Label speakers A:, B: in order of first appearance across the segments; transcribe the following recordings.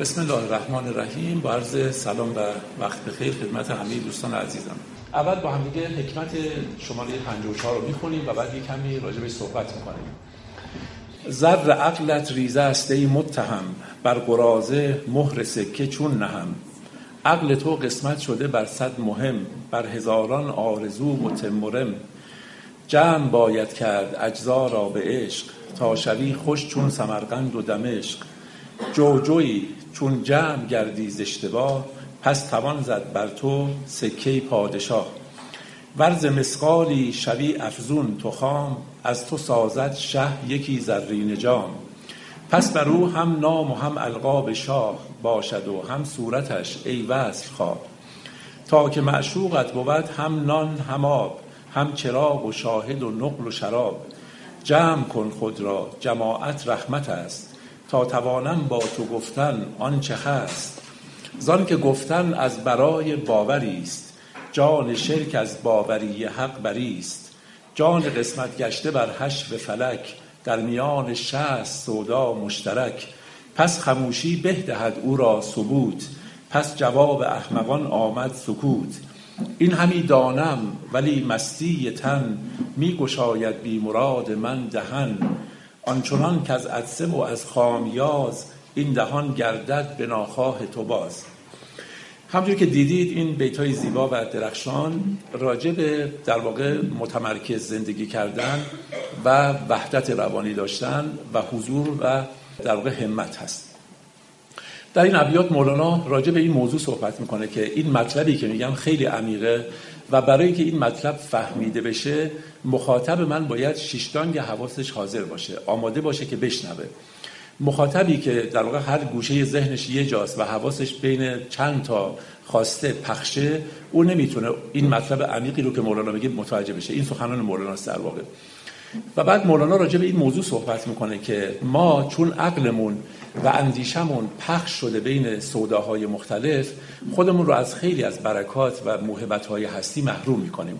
A: بسم الله الرحمن الرحیم. با عرض سلام و وقت بخیر خدمت همه دوستان عزیزم. اول با هم دیگه حکمت شماره 54 رو میخونیم و بعد یک کمی راجع بهش صحبت میکنیم. زر عقلت ریزه است ای متهم، بر قراضه مهر سکه چون نهم. عقل تو قسمت شده بر صد مهم، بر هزاران آرزو متمرم. جمع باید کرد اجزا را به عشق، تا شوی خوش چون سمرقند و دمشق. جوجوی چون جمع گردی ز اشتباه، پس توان زد بر تو سکه پادشاه. ورز مسقالی شوی افزون تو خام، از تو سازد شه یکی زرین جام. پس بر او هم نام و هم القاب شاه، باشد و هم صورتش ای وصل خواه. تا که معشوقت بود هم نان هم آب، هم چراغ و شاهد و نقل و شراب. جمع کن خود را جماعت رحمت است، تا توانم با تو گفتن آنچه هست. زان که گفتن از برای باوری است، جان شرک از باوری حق بری است. جان قسمت گشته بر حشو فلک، در میان 60 سودا مشترک. پس خموشی به دهد او را ثبوت، پس جواب احمقان آمد سکوت. این همی دانم ولی مستی تن، می گشاید بی مراد من دهن. آنچنان که از عطسه و از خامیاز، این دهان گردد به ناخواه تو باز. همونجور که دیدید این بیتای زیبا و درخشان راجع به در واقع متمرکز زندگی کردن و وحدت روانی داشتن و حضور و در واقع همت هست. در این ابیات مولانا راجع به این موضوع صحبت میکنه که این مطلبی که میگم خیلی عمیقه و برای که این مطلب فهمیده بشه مخاطب من باید شیشتانگ حواسش حاضر باشه، آماده باشه که بشنوه. مخاطبی که در واقع هر گوشه ذهنش یه جاست و حواسش بین چند تا خواسته پخشه، او نمیتونه این مطلب عمیقی رو که مولانا میگه متوجه بشه. این سخنان مولاناست در واقع. و بعد مولانا راجع به این موضوع صحبت میکنه که ما چون عقلمون و اندیشمون پخش شده بین سوداهای مختلف، خودمون رو از خیلی از برکات و موهبت‌های هستی محروم میکنیم.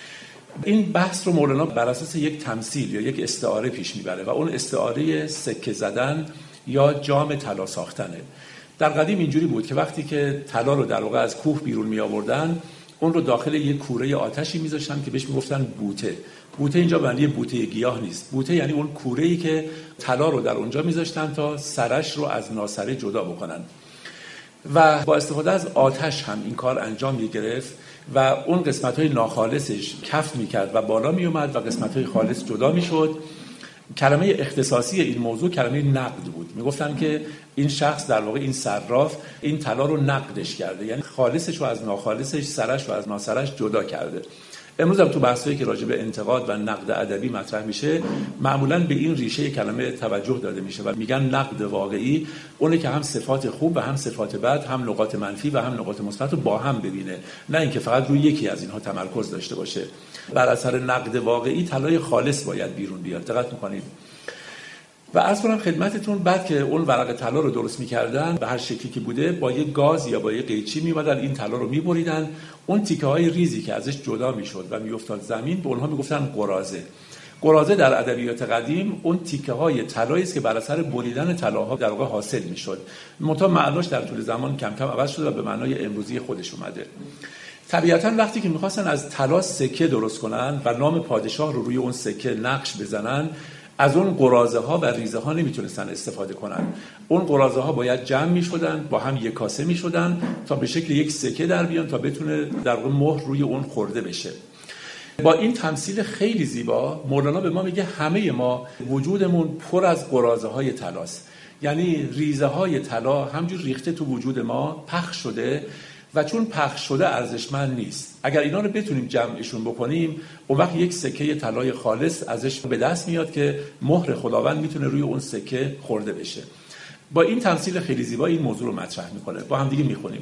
A: این بحث رو مولانا بر اساس یک تمثیل یا یک استعاره پیش میبره و اون استعاره سکه زدن یا جام طلا ساختنه. در قدیم اینجوری بود که وقتی که طلا رو در واقع از کوه بیرون می آوردن، اون رو داخل یک کوره آتشی میذاشتن که بهش میگفتن بوته. بوته اینجا معنی بوته گیاه نیست. بوته یعنی اون کوره‌ای که طلا رو در اونجا میذاشتن تا سرش رو از ناسره جدا بکنن. و با استفاده از آتش هم این کار انجام می‌گرفت و اون قسمت‌های ناخالصش کف می‌کرد و بالا میومد و قسمت‌های خالص جدا میشد. کلمه اختصاصی این موضوع کلمه نقد بود. میگفتن که این شخص در واقع این صراف این طلا رو نقدش کرده، یعنی خالصش رو از ناخالصش، سرش رو از ناسرش جدا کرده. امروز هم تو بحثایی که راجع به انتقاد و نقد ادبی مطرح میشه، معمولاً به این ریشه کلمه توجه داده میشه و میگن نقد واقعی اونه که هم صفات خوب و هم صفات بد، هم نقاط منفی و هم نقاط مثبت رو با هم ببینه، نه اینکه فقط روی یکی از اینها تمرکز داشته باشه. بر اثر نقد واقعی طلای خالص باید بیرون بیاد. دقت میکنید؟ و عرض کنم خدمتتون، بعد که اون ورق طلا رو درست می‌کردن به هر شکلی که بوده، با یک گاز یا با یک قیچی می‌آمدن این طلا رو می‌بریدن. اون تیکه‌های ریزی که ازش جدا می‌شد و می‌افتاد زمین به اونها می‌گفتن قراضه. قراضه در ادبیات قدیم اون تیکه‌های طلایی است که بر اثر بریدن طلاها در واقع حاصل می‌شد. منتها معناش در طول زمان کم کم عوض شده و به معنای امروزی خودش اومده. طبیعتاً وقتی که می‌خواستن از طلا سکه درست کنن و نام پادشاه رو روی اون سکه نقش بزنن، از اون قراضه ها و ریزه ها نمیتونستن استفاده کنن. اون قراضه ها باید جمع میشدن، با هم یک کاسه میشدن تا به شکل یک سکه در بیان تا بتونه در واقع مهر روی اون خورده بشه. با این تمثیل خیلی زیبا مولانا به ما میگه همه ما وجودمون پر از قراضه های طلاست. یعنی ریزه های طلا همجور ریخته تو وجود ما، پخش شده و چون پخش شده ارزشمند نیست. اگر اینا رو بتونیم جمعشون بکنیم، اون وقت یک سکه طلای خالص ازش به دست میاد که مهر خداوند میتونه روی اون سکه خورده بشه. با این تمثیل خیلی زیبا این موضوع رو مطرح میکنه. با هم دیگه میخونیم.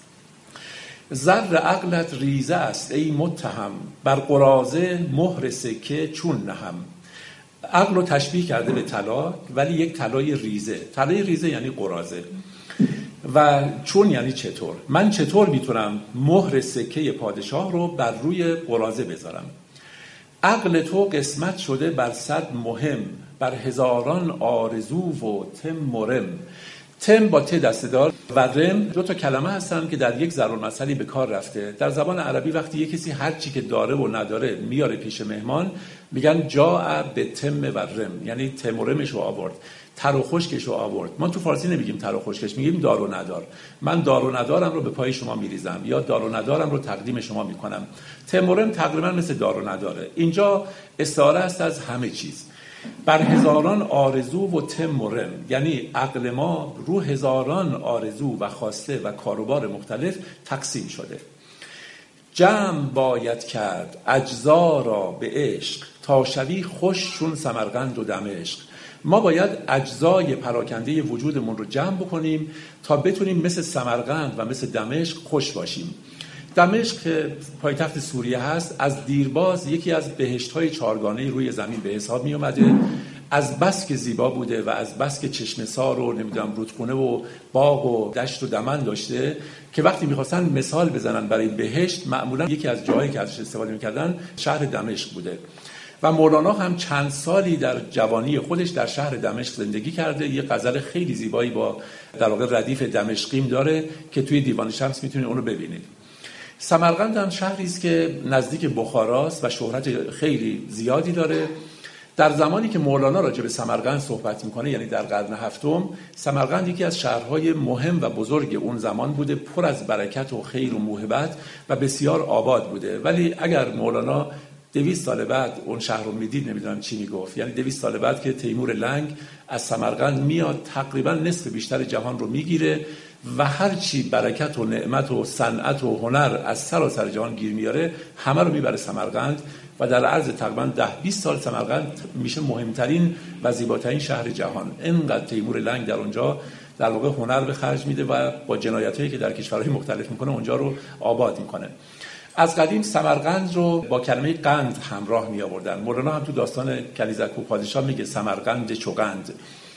A: زر عقلت ریزه است ای متهم، بر قراضه مهر سکه چون نهم. عقل رو تشبیه کرده به طلا، ولی یک طلای ریزه. طلای ریزه یعنی قراضه. و چون یعنی چطور. من چطور میتونم مهر سکه پادشاه رو بر روی قراضه بذارم؟ عقل تو قسمت شده بر صد مهم، بر هزاران آرزو و تمرم. تم با ت دسته‌دار و رم دو تا کلمه هستن که در یک ضرب‌المثلی به کار رفته. در زبان عربی وقتی یک کسی هر چی که داره و نداره میاره پیش مهمان میگن جاء به تم و رم، یعنی تم و رمش رو آورد، تر و خشکش رو آورد. ما تو فارسی نمیگیم تر و خشکش، میگیم دار و ندار. من دار و ندارم رو به پای شما میریزم یا دار و ندارم رو تقدیم شما میکنم. تم و رم تقریبا مثل دار و نداره. اینجا استعاره است از همه چیز. بر هزاران آرزو و تم و رم، یعنی عقل ما رو هزاران آرزو و خواسته و کاروبار مختلف تقسیم شده. جمع باید کرد اجزا را به عشق، تا شوی خوش چون سمرقند و دمشق. ما باید اجزای پراکنده وجودمون رو جمع بکنیم تا بتونیم مثل سمرقند و مثل دمشق خوش باشیم. دمشق که پایتخت سوریه هست، از دیرباز یکی از بهشت‌های چهارگانه روی زمین به حساب می اومده. از بس که زیبا بوده و از بس که چشمه‌سار و نمیدونم رودخونه و باغ و دشت و دمن داشته که وقتی می‌خواستن مثال بزنن برای بهشت معمولا یکی از جاهایی که ازش استفاده می‌کردن شهر دمشق بوده. و مولانا هم چند سالی در جوانی خودش در شهر دمشق زندگی کرده. یه غزل خیلی زیبایی با در واقع ردیف دمشقیم داره که توی دیوان شمس میتونید اون رو ببینید. سمرقند هم شهری است که نزدیک بخاراست و شهرت خیلی زیادی داره. در زمانی که مولانا راجع به سمرقند صحبت میکنه، یعنی در قرن هفتم، سمرقند یکی از شهرهای مهم و بزرگ اون زمان بوده، پر از برکت و خیر و موهبت و بسیار آباد بوده. ولی اگر مولانا 200 سال بعد اون شهر رو میدید نمیدونم چی میگفت. یعنی 200 سال بعد که تیمور لنگ از سمرقند میاد تقریبا نصف بیشتر جهان رو میگیره و هر چی برکت و نعمت و صنعت و هنر از سراسر جهان گیر میاره همه رو میبره سمرقند و در عرض تقریبا 10-20 سال سمرقند میشه مهمترین و زیباترین شهر جهان. اینقدر تیمور لنگ در اونجا در واقع هنر به خرج میده و با جنایتایی که در کشورهای مختلف میکنه اونجا رو آباد میکنه. از قدیم سمرقند رو با کلمه قند همراه می آوردن. مولانا هم تو داستان کنیزک و پادشاه میگه سمرقند چوقند.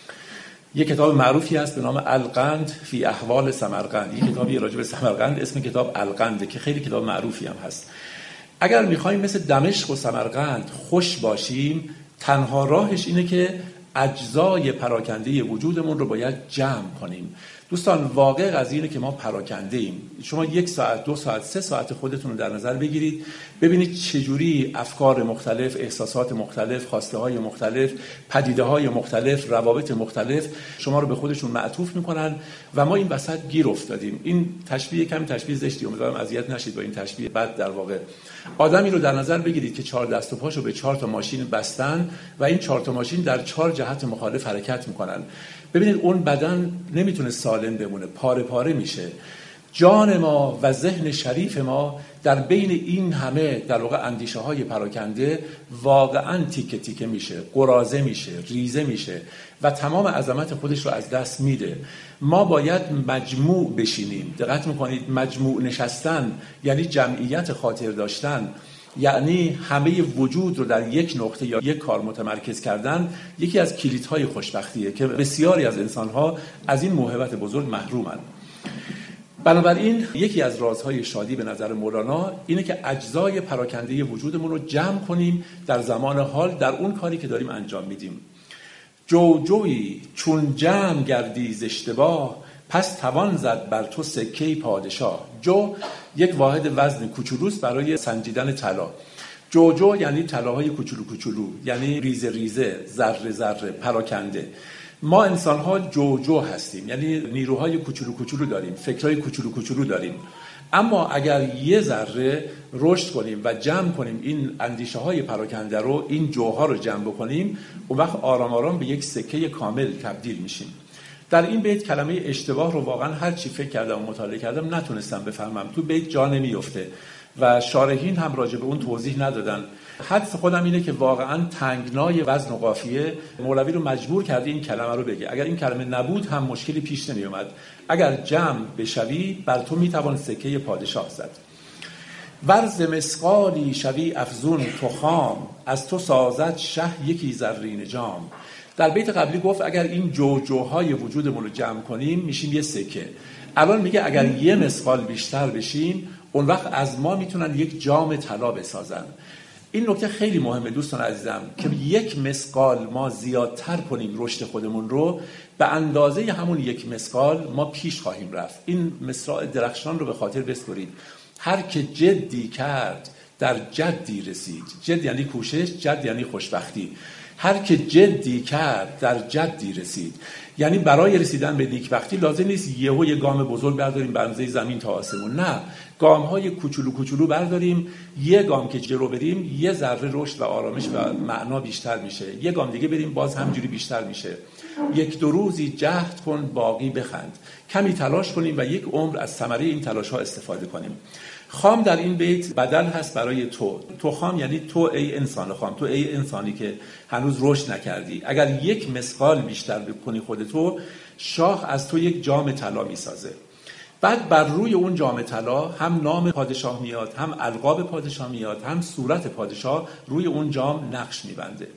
A: یک کتاب معروفی هست به نام القند فی احوال سمرقند. یک کتابی راجع به سمرقند اسم کتاب القند که خیلی کتاب معروفی هم هست. اگر میخوایم مثل دمشق و سمرقند خوش باشیم، تنها راهش اینه که اجزای پراکنده وجودمون رو باید جمع کنیم. دوستان واقع قضیه اینه که ما پراکنده ایم. شما 1 ساعت 2 ساعت 3 ساعت خودتون رو در نظر بگیرید، ببینید چجوری افکار مختلف، احساسات مختلف، خواسته های مختلف، پدیده های مختلف، روابط مختلف شما رو به خودشون معطوف میکنن و ما این وسط گیر افتادیم. این تشبیه کمی تشبیه زشتی، امیدوارم اذیت نشید با این تشبیه بد. در واقع آدمی رو در نظر بگیرید که 4 دست و پاشو به 4 تا ماشین بستن و این 4 تا ماشین در 4 جهت مخالف حرکت میکنن. ببینید اون بدن نمیتونه سالم بمونه، پاره پاره میشه. جان ما و ذهن شریف ما در بین این همه در واقع اندیشه های پراکنده واقعا تیکه تیکه میشه، قراضه میشه، ریزه میشه و تمام عظمت خودش رو از دست میده. ما باید مجموع بشینیم. دقت میکنید مجموع نشستن یعنی جمعیت خاطر داشتن، یعنی همه وجود رو در یک نقطه یا یک کار متمرکز کردن. یکی از کلیدهای خوشبختیه که بسیاری از انسانها از این موهبت بزرگ محرومن. بنابراین یکی از رازهای شادی به نظر مولانا اینه که اجزای پراکنده وجودمون رو جمع کنیم در زمان حال در اون کاری که داریم انجام میدیم. جوجویی چون جمع گردی ز اشتباه، پس توان زد بر تو سکه پادشاه. جو یک واحد وزن کوچولوست برای سنجیدن طلا. جو یعنی طلاهای کوچولو کوچولو، یعنی ریزه ریزه، ذره ذره، پراکنده. ما انسان‌ها جو هستیم، یعنی نیروهای کوچولو کوچولو داریم، فکرهای کوچولو کوچولو داریم. اما اگر یه ذره رشد کنیم و جمع کنیم این اندیشه‌های پراکنده رو، این جوها رو جمع بکنیم، اون وقت آرام آرام به یک سکه کامل تبدیل میشیم. در این بیت کلمه اشتباه رو واقعا هر چی فکر کردم و مطالعه کردم نتونستم بفهمم. تو بیت جا نمیفته و شارحین هم راجع به اون توضیح ندادن. حدس خودم اینه که واقعا تنگنای وزن و قافیه مولوی رو مجبور کرده این کلمه رو بگه. اگر این کلمه نبود هم مشکلی پیش نمی اومد. اگر جمع بشوی بر تو میتوان سکه پادشاه زد. ورز مسقالی شوی افزون تو خام، از تو سازد شه یکی زرین جام. در بیت قبلی گفت اگر این جوهای وجودمون رو جمع کنیم میشیم یه سکه. الان میگه اگر یه مسقال بیشتر بشیم اون وقت از ما میتونن یک جام طلا بسازن. این نکته خیلی مهمه دوستان عزیزم که یک مثقال ما زیادتر کنیم رشد خودمون رو، به اندازه همون یک مثقال ما پیش خواهیم رفت. این مصرع درخشان رو به خاطر بسپرید: هر که جدی کرد در جدی رسید. جد یعنی کوشش، جد یعنی خوشبختی. هر که جدی کرد در جدی رسید. یعنی برای رسیدن به نیکبختی لازم نیست یه گام بزرگ برداریم به اندازه زمین تا آسمون، نه، گام‌های کوچولو کوچولو برداریم. یه گام که جلو بریم یه ذره رشد و آرامش و معنا بیشتر میشه، یه گام دیگه بریم باز همجوری بیشتر میشه. یک دو روزی جهد کن باقی بخند. کمی تلاش کنیم و یک عمر از ثمره این تلاش‌ها استفاده کنیم. خام در این بیت بدل هست برای تو خام، یعنی تو ای انسان خام، تو ای انسانی که هنوز رشد نکردی. اگر یک مثقال بیشتر بکنی خودتو، شاه از تو یک جام طلا میسازه. بعد بر روی اون جام طلا هم نام پادشاه میاد، هم القاب پادشاه میاد، هم صورت پادشاه روی اون جام نقش میبنده.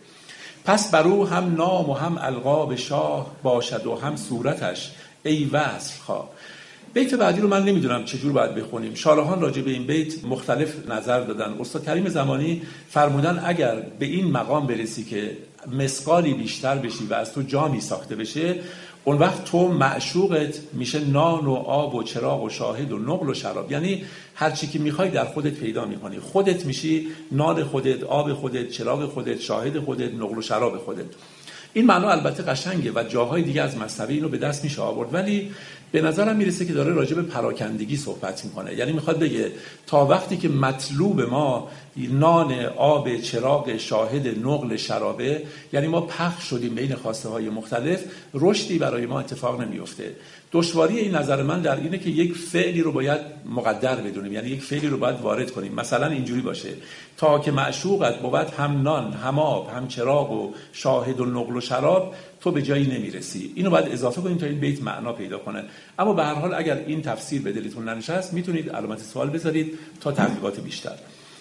A: پس بر او هم نام و هم القاب شاه باشد و هم صورتش ای وصل خواه. بیت بعدی رو من نمیدونم چجور باید بخونیم. شارحان راجع به این بیت مختلف نظر دادن. استاد کریم زمانی فرمودن اگر به این مقام برسی که مثقالی بیشتر بشی و از تو جامی ساخته بشه، اون وقت تو معشوقت میشه نان و آب و چراغ و شاهد و نقل و شراب. یعنی هر چی که میخوای در خودت پیدا میکنی. خودت میشی نان خودت، آب خودت، چراغ خودت، شاهد خودت، نقل و شراب خودت. این معنا البته قشنگه و جاهای دیگه از مثنوی اینو به دست میشه آورد، ولی به نظرم میرسه که داره راجع به پراکندگی صحبت میکنه. یعنی میخواد بگه تا وقتی که مطلوب ما نان، آب، چراغ، شاهد، نقل، شرابه، یعنی ما پخش شدیم بین خواسته های مختلف، رشدی برای ما اتفاق نمیفته. دشواری این نظر من در اینه که یک فعلی رو باید مقدر بدونیم، یعنی یک فعلی رو باید وارد کنیم. مثلا اینجوری باشه: تا که معشوقت بود هم نان، هم آب، هم چراغ و شاهد و نقل و شراب، تو به جایی نمیرسی. اینو باید اضافه کنیم تا این بیت معنا پیدا کنه. اما به هر حال اگر این تفسیر به دلتون ننشست، میتونید علامت سوال بذارید تا تحقیقات بیشتر.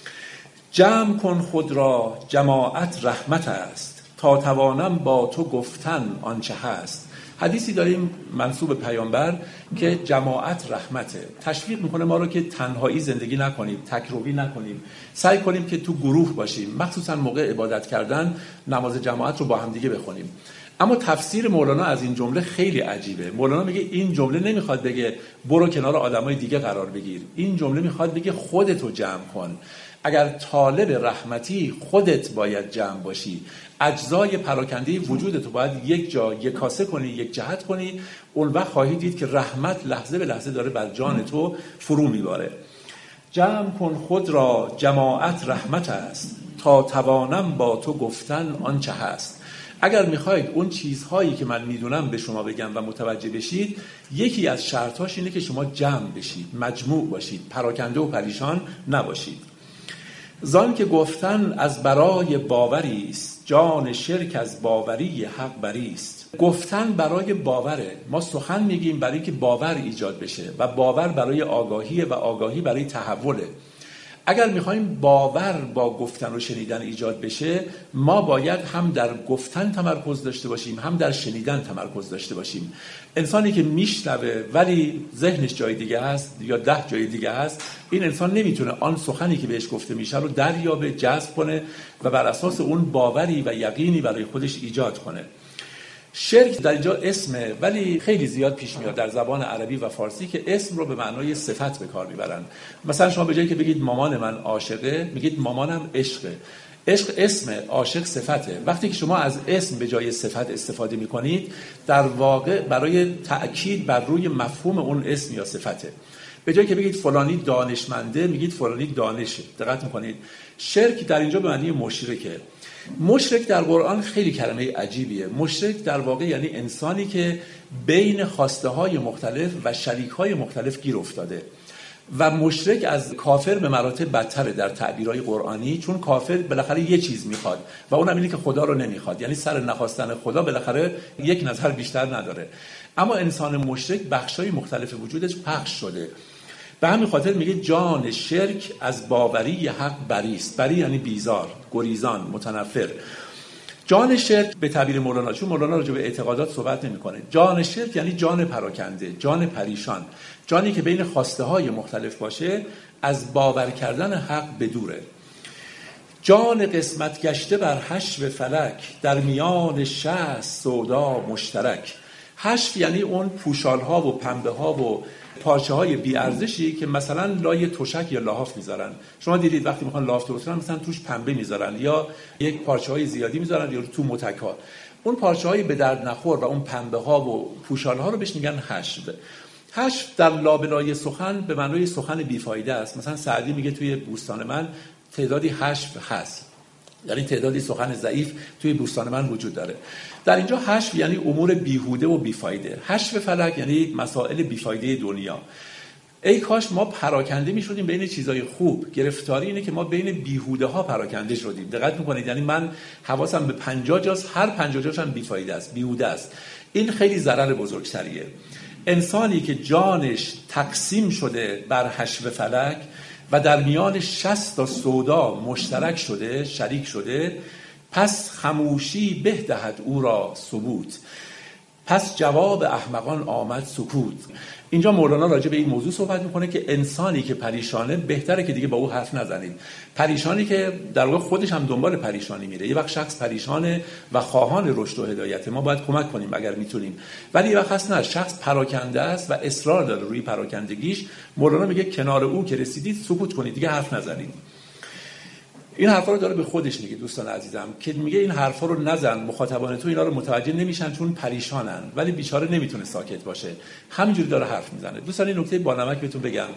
A: جمع کن خود را جماعت رحمت است، تا توانم با تو گفتن آنچه هست. حدیثی داریم منسوب به پیامبر که جماعت رحمته. تشویق میکنه ما رو که تنهایی زندگی نکنیم، تکروی نکنیم، سعی کنیم که تو گروه باشیم، مخصوصا موقع عبادت کردن نماز جماعت رو با هم دیگه بخونیم. اما تفسیر مولانا از این جمله خیلی عجیبه. مولانا میگه این جمله نمیخواد بگه برو کنار آدمای دیگه قرار بگیر. این جمله میخواد بگه خودتو جمع کن. اگر طالب رحمتی خودت باید جمع باشی. اجزای پراکنده وجودتو باید یک جا یک کاسه کنی، یک جهت کنی. اون وقت خواهی دید که رحمت لحظه به لحظه داره بر جان تو فرو میباره. جمع کن خود را جماعت رحمت است، تا توانم با تو گفتن آنچه هست. اگر میخواید اون چیزهایی که من میدونم به شما بگم و متوجه بشید، یکی از شرطاش اینه که شما جمع بشید، مجموع باشید، پراکنده و پریشان نباشید. زان که گفتن از برای باوری است، جان شرک از باوری حق بری است. گفتن برای باوره. ما سخن میگیم برای که باور ایجاد بشه و باور برای آگاهیه و آگاهی برای تحوله. اگر میخوایم باور با گفتن و شنیدن ایجاد بشه، ما باید هم در گفتن تمرکز داشته باشیم، هم در شنیدن تمرکز داشته باشیم. انسانی که میشنوه ولی ذهنش جای دیگه هست یا 10 جای دیگه هست، این انسان نمیتونه آن سخنی که بهش گفته میشه رو دریابه، جذب کنه و بر اساس اون باوری و یقینی برای خودش ایجاد کنه. شرک در اینجا اسمه، ولی خیلی زیاد پیش میاد در زبان عربی و فارسی که اسم رو به معنای صفت به کار میبرن. مثلا شما به جایی که بگید مامان من عاشقه، میگید مامانم عشقه. عشق اسمه، عاشق صفته. وقتی که شما از اسم به جای صفت استفاده میکنید، در واقع برای تأکید بر روی مفهوم اون اسم یا صفته. به جایی که بگید فلانی دانشمنده، میگید فلانی دانشه. دقت میکنید؟ شرک در اینجا به معنی مشرکه. مشرک در قرآن خیلی کلمه عجیبیه. مشرک در واقع یعنی انسانی که بین خواسته های مختلف و شریک های مختلف گیر افتاده. و مشرک از کافر به مراتب بدتره در تعبیرهای قرآنی، چون کافر بالاخره یه چیز میخواد و اونم اینه که خدا رو نمیخواد. یعنی سر نخواستن خدا بالاخره یک نظر بیشتر نداره. اما انسان مشرک بخشای مختلف وجودش پخش شده. به همین خاطر میگه جان شرک از باوری حق بری است. بری یعنی بیزار، گریزان، متنفر. جان شرک به تعبیر مولانا، چون مولانا راجع به اعتقادات صحبت نمیکنه، جان شرک یعنی جان پراکنده، جان پریشان، جانی که بین خواسته های مختلف باشه، از باور کردن حق بدوره. جان قسمت گشته بر حشو فلک، در میان 60 سودا مشترک. حشو یعنی اون پوشال‌ها و پنبه‌ها و پارچه‌های بی‌ارزشی که مثلا لای تشک یا لحاف میذارن. شما دیدید وقتی میخوان لحاف درست کنن مثلا توش پنبه میذارن یا یک پارچه‌های زیادی میذارن یا تو متک‌ها. اون پارچه‌های به درد نخور و اون پنبه‌ها و پوشال‌ها رو بهش میگن حشو. حشو در لابلای سخن به معنای سخن بیفایده است. مثلا سعدی میگه توی بوستان من تعدادی حشو هست، یعنی تعدادی سخن ضعیف توی بوستان من وجود داره. در اینجا حشو یعنی امور بیهوده و بیفایده. حشو فلک یعنی مسائل بیفایده دنیا. ای کاش ما پراکنده میشدیم بین چیزای خوب. گرفتاری اینه که ما بین بیهوده ها پراکنده شدیم. دقت میکنید؟ یعنی من حواسم به 50 جاست، هر 50 جاش هم بیفایده است، بیهوده است. این خیلی ضرر بزرگتریه. انسانی که جانش تقسیم شده بر حشو فلک و در میان 60 تا سودا مشترک شده، شریک شده، پس خموشی به دهد او را ثبوت. پس جواب احمقان آمد سکوت. اینجا مولانا راجع به این موضوع صحبت میکنه که انسانی که پریشانه بهتره که دیگه با او حرف نزنید. پریشانی که در واقع خودش هم دنبال پریشانی میره. یه وقت شخص پریشانه و خواهان رشد و هدایت، ما باید کمک کنیم اگر میتونیم. ولی یه وقت هست نه، شخص پراکنده است و اصرار داره روی پراکندگیش. مولانا میگه کنار او که رسیدید سکوت کنید، دیگه حرف نزنید. این حرفا رو داره به خودش میگه دوستان عزیزم، که میگه این حرفا رو نزن، مخاطبان تو اینا رو متوجه نمیشن چون پریشانن، ولی بیچاره نمیتونه ساکت باشه، همینجوری داره حرف میزنه. دوستان این نکته با نمک بهتون بگم،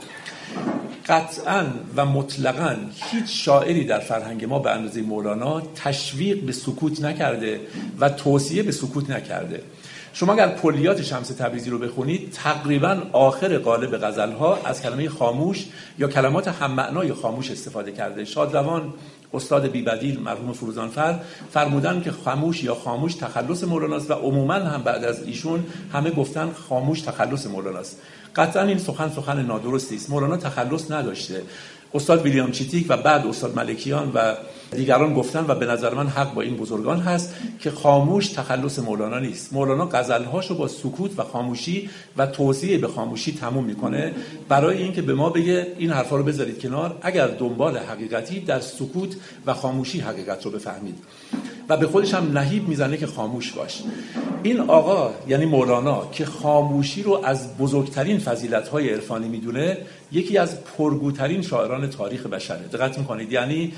A: قطعاً و مطلقاً هیچ شاعری در فرهنگ ما به اندازه مولانا تشویق به سکوت نکرده و توصیه به سکوت نکرده. شما اگر کلیات شمس تبریزی رو بخونید، تقریباً آخر قالب غزل‌ها از کلمه خاموش یا کلمات هم معنای خاموش استفاده کرده. شادروان استاد بی‌بدیل مرحوم فروزانفر فرمودن که خاموش یا خاموش تخلص مولاناست و عموماً هم بعد از ایشون همه گفتن خاموش تخلص مولاناست. قطعاً این سخن نادرستی است. مولانا تخلص نداشته. استاد ویلیام چیتیک و بعد استاد ملکیان و دیگران گفتن و به نظر من حق با این بزرگان هست که خاموش تخلص مولانا نیست. مولانا غزل‌هاشو با سکوت و خاموشی و توصیه به خاموشی تموم میکنه برای اینکه به ما بگه این حرفا رو بذارید کنار، اگر دنبال حقیقتی در سکوت و خاموشی حقیقت رو بفهمید. و به خودش هم نهیب میزنه که خاموش باش. این آقا یعنی مولانا که خاموشی رو از بزرگترین فضیلت‌های عرفانی میدونه، یکی از پرگوترین شاعران تاریخ بشره. دقت میکنید؟ یعنی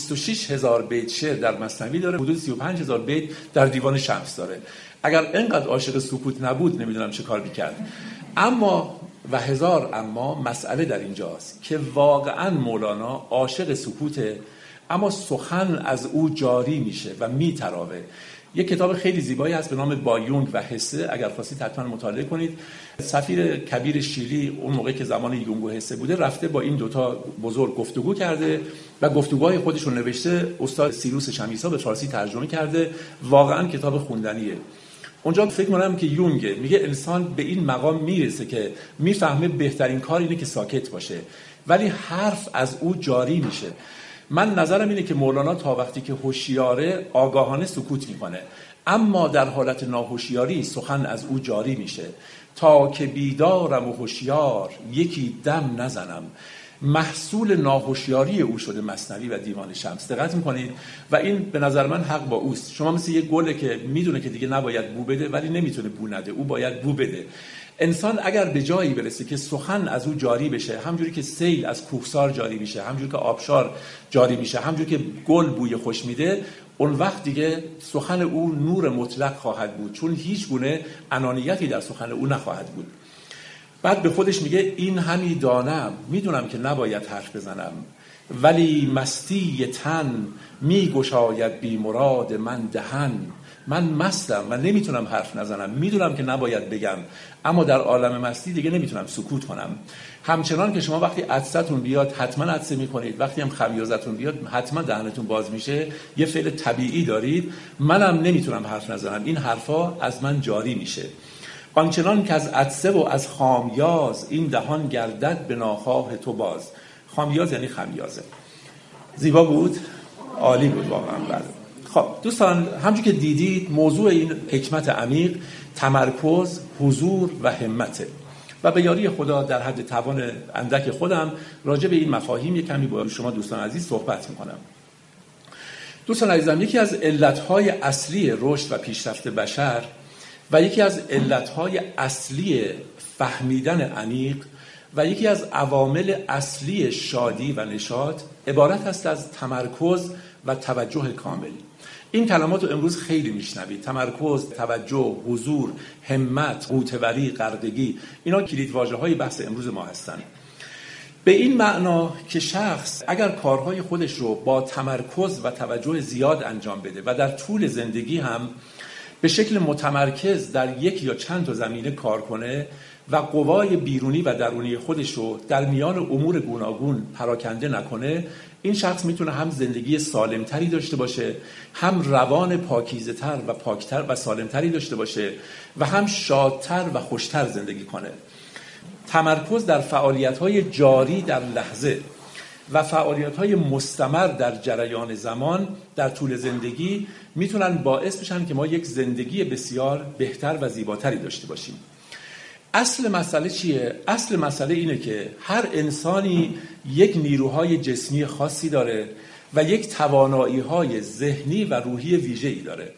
A: 26,000 بیت شعر در مثنوی داره، حدود 35,000 بیت در دیوان شمس داره. اگر اینقدر عاشق سکوت نبود نمیدونم چه کار میکرد. اما و هزار اما مسئله در اینجاست که واقعا مولانا عاشق سکوته، اما سخن از او جاری میشه و میتراوه. یک کتاب خیلی زیبایی هست به نام با یونگ و حسه، اگر خواستید حتما مطالعه کنید. سفیر کبیر شیلی اون موقع که زمان یونگ و حسه بوده رفته با این دوتا بزرگ گفتگو کرده و گفتگوهای خودش رو نوشته. استاد سیروس شمیسا به فارسی ترجمه کرده. واقعا کتاب خوندنیه. اونجا فکر می‌کنم که یونگ میگه انسان به این مقام میرسه که میفهمه بهترین کار اینه که ساکت باشه، ولی حرف از او جاری میشه. من نظرم اینه که مولانا تا وقتی که هوشیاره آگاهانه سکوت میکنه، اما در حالت ناهوشیاری سخن از او جاری میشه. تا که بیدارم و هوشیار یکی دم نزنم. محصول ناهوشیاری او شده مثنوی و دیوان شمس. دقت میکنید؟ و این به نظر من حق با اوست. شما مثل یک گله که میدونه که دیگه نباید بو بده ولی نمیتونه بو نده، او باید بو بده. انسان اگر به جایی برسه که سخن از او جاری بشه، همجوری که سیل از کوهسار جاری میشه، همجوری که آبشار جاری میشه، همجوری که گل بوی خوش میده، اون وقت دیگه سخن او نور مطلق خواهد بود، چون هیچ گونه انانیتی در سخن او نخواهد بود. بعد به خودش میگه این همی دانم، میدونم که نباید حرف بزنم، ولی مستی تن میگشاید بی مراد من دهن. من مستم و نمیتونم حرف نزنم، میدونم که نباید بگم، اما در عالم مستی دیگه نمیتونم سکوت کنم. همچنان که شما وقتی عطستون بیاد حتما عطسه میکنید، وقتی هم خمیازتون بیاد حتما دهنتون باز میشه، یه فعل طبیعی دارید. منم نمیتونم حرف نزنم، این حرفا از من جاری میشه. آنچنان که از عطسه و از خامیاز، این دهان گردد به ناخواه تو باز. خامیاز یعنی خمیازه. زیبا بود؟ عالی بود واقعا. بله. خب دوستان، همچون که دیدید موضوع این حکمت عمیق تمرکز، حضور و همته و به یاری خدا در حد توان اندک خودم راجع به این مفاهیم یک کمی با شما دوستان عزیز صحبت میکنم. دوستان عزیزم، یکی از علتهای اصلی رشد و پیشرفت بشر و یکی از علتهای اصلی فهمیدن عمیق و یکی از عوامل اصلی شادی و نشاط عبارت است از تمرکز و توجه کامل. این کلمات رو امروز خیلی میشنوید: تمرکز، توجه، حضور، همت، قوتوری، غرقگی. اینا کلیدواژه‌های بحث امروز ما هستند. به این معنا که شخص اگر کارهای خودش رو با تمرکز و توجه زیاد انجام بده و در طول زندگی هم به شکل متمرکز در یک یا چند تا زمینه کار کنه و قوای بیرونی و درونی خودش رو در میان امور گوناگون پراکنده نکنه، این شخص میتونه هم زندگی سالمتری داشته باشه، هم روان پاکیزه‌تر و پاکتر و سالمتری داشته باشه و هم شادتر و خوشتر زندگی کنه. تمرکز در فعالیت‌های جاری در لحظه و فعالیت‌های مستمر در جریان زمان در طول زندگی میتونن باعث بشن که ما یک زندگی بسیار بهتر و زیباتری داشته باشیم. اصل مسئله چیه؟ اصل مسئله اینه که هر انسانی یک نیروهای جسمی خاصی داره و یک توانایی‌های ذهنی و روحی ویژه‌ای داره.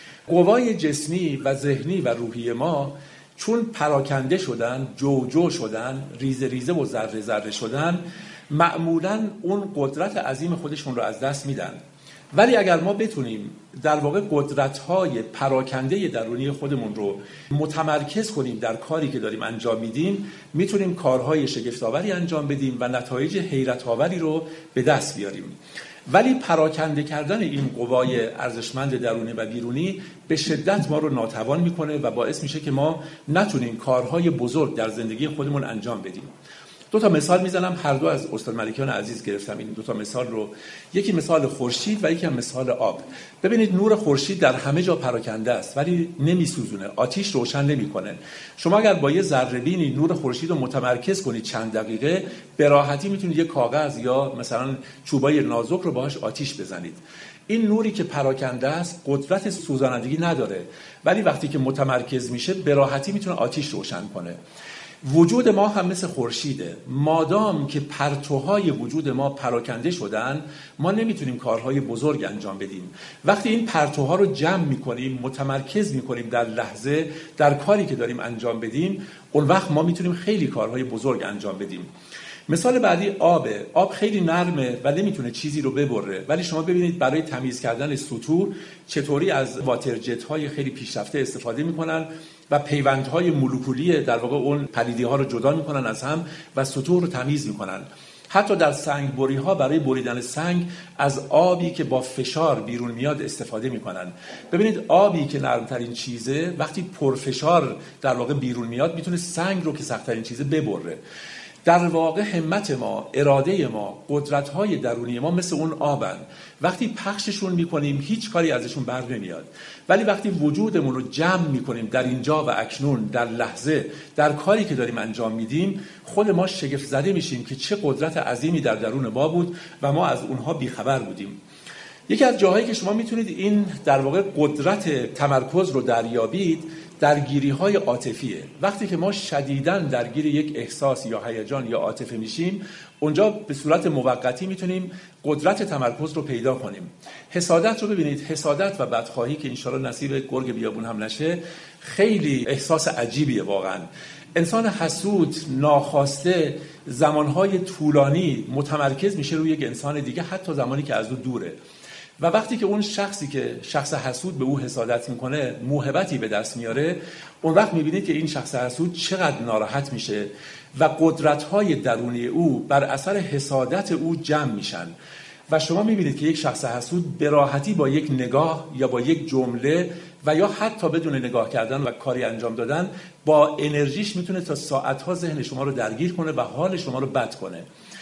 A: قوای جسمی و ذهنی و روحی ما چون پراکنده شدن، جو شدن، ریزه ریزه و ذره ذره شدن، معمولاً اون قدرت عظیم خودشون رو از دست میدن. ولی اگر ما بتونیم در واقع قدرت‌های پراکنده درونی خودمون رو متمرکز کنیم در کاری که داریم انجام میدیم، میتونیم کارهای شگفت‌آوری انجام بدیم و نتایج حیرت‌آوری رو به دست بیاریم. ولی پراکنده کردن این قوای ارزشمند درونی و بیرونی به شدت ما رو ناتوان میکنه و باعث میشه که ما نتونیم کارهای بزرگ در زندگی خودمون انجام بدیم. دو تا مثال میزنم، هر دو از استاد ملکیان عزیز گرفتم این دو تا مثال رو. یکی مثال خورشید و یکی هم مثال آب. ببینید نور خورشید در همه جا پراکنده است ولی نمیسوزونه، آتیش روشن نمیکنه. شما اگر با یه ذره بینی نور خورشید رو متمرکز کنید چند دقیقه، به راحتی میتونید یه کاغذ یا مثلا چوبای نازک رو باهاش آتیش بزنید. این نوری که پراکنده است قدرت سوزانندگی نداره، ولی وقتی که متمرکز میشه به راحتی میتونه آتیش روشن کنه. وجود ما هم مثل خورشیده. مادام که پرتوهای وجود ما پراکنده شدن، ما نمیتونیم کارهای بزرگ انجام بدیم. وقتی این پرتوها رو جمع میکنیم، متمرکز میکنیم در لحظه در کاری که داریم انجام بدیم، اون وقت ما میتونیم خیلی کارهای بزرگ انجام بدیم. مثال بعدی آبه. آب خیلی نرمه و نمیتونه چیزی رو ببره، ولی شما ببینید برای تمیز کردن سطوح چطوری از واتر جت های خیلی پیشرفته استفاده میکنن و پیوندهای مولکولی در واقع اون پلیدی ها رو جدا میکنن از هم و سطوح رو تمیز میکنن. حتی در سنگ بری ها برای بریدن سنگ از آبی که با فشار بیرون میاد استفاده میکنن. ببینید آبی که نرمترین چیزه وقتی پرفشار در واقع بیرون میاد میتونه سنگ رو که سختترین چیزه ببره. در واقع همت ما، اراده ما، قدرت‌های درونی ما مثل اون آبن. وقتی پخششون می‌کنیم هیچ کاری ازشون بر نمیاد. ولی وقتی وجودمون رو جمع می‌کنیم در اینجا و اکنون، در لحظه، در کاری که داریم انجام میدیم، خود ما شگفت زده میشیم که چه قدرت عظیمی در درون ما بود و ما از اونها بیخبر بودیم. یکی از جاهایی که شما میتونید این در واقع قدرت تمرکز رو دریابید درگیری‌های عاطفیه. وقتی که ما شدیداً درگیر یک احساس یا هیجان یا عاطفه میشیم، اونجا به صورت موقتی میتونیم قدرت تمرکز رو پیدا کنیم. حسادت رو ببینید، حسادت و بدخواهی که انشالله نصیب گرگ بیابون هم نشه، خیلی احساس عجیبیه واقعاً. انسان حسود ناخواسته زمانهای طولانی متمرکز میشه روی یک انسان دیگه، حتی زمانی که از او دوره. و وقتی که اون شخصی که شخص حسود به او حسادت میکنه موهبتی به دست میاره، اون وقت میبینید که این شخص حسود چقدر ناراحت میشه و قدرت‌های درونی او بر اثر حسادت او جمع میشن و شما میبینید که یک شخص حسود به راحتی با یک نگاه یا با یک جمله و یا حتی بدون نگاه کردن و کاری انجام دادن با انرژیش میتونه تا ساعتها ذهن شما رو درگیر کنه و حال شما رو بد کنه.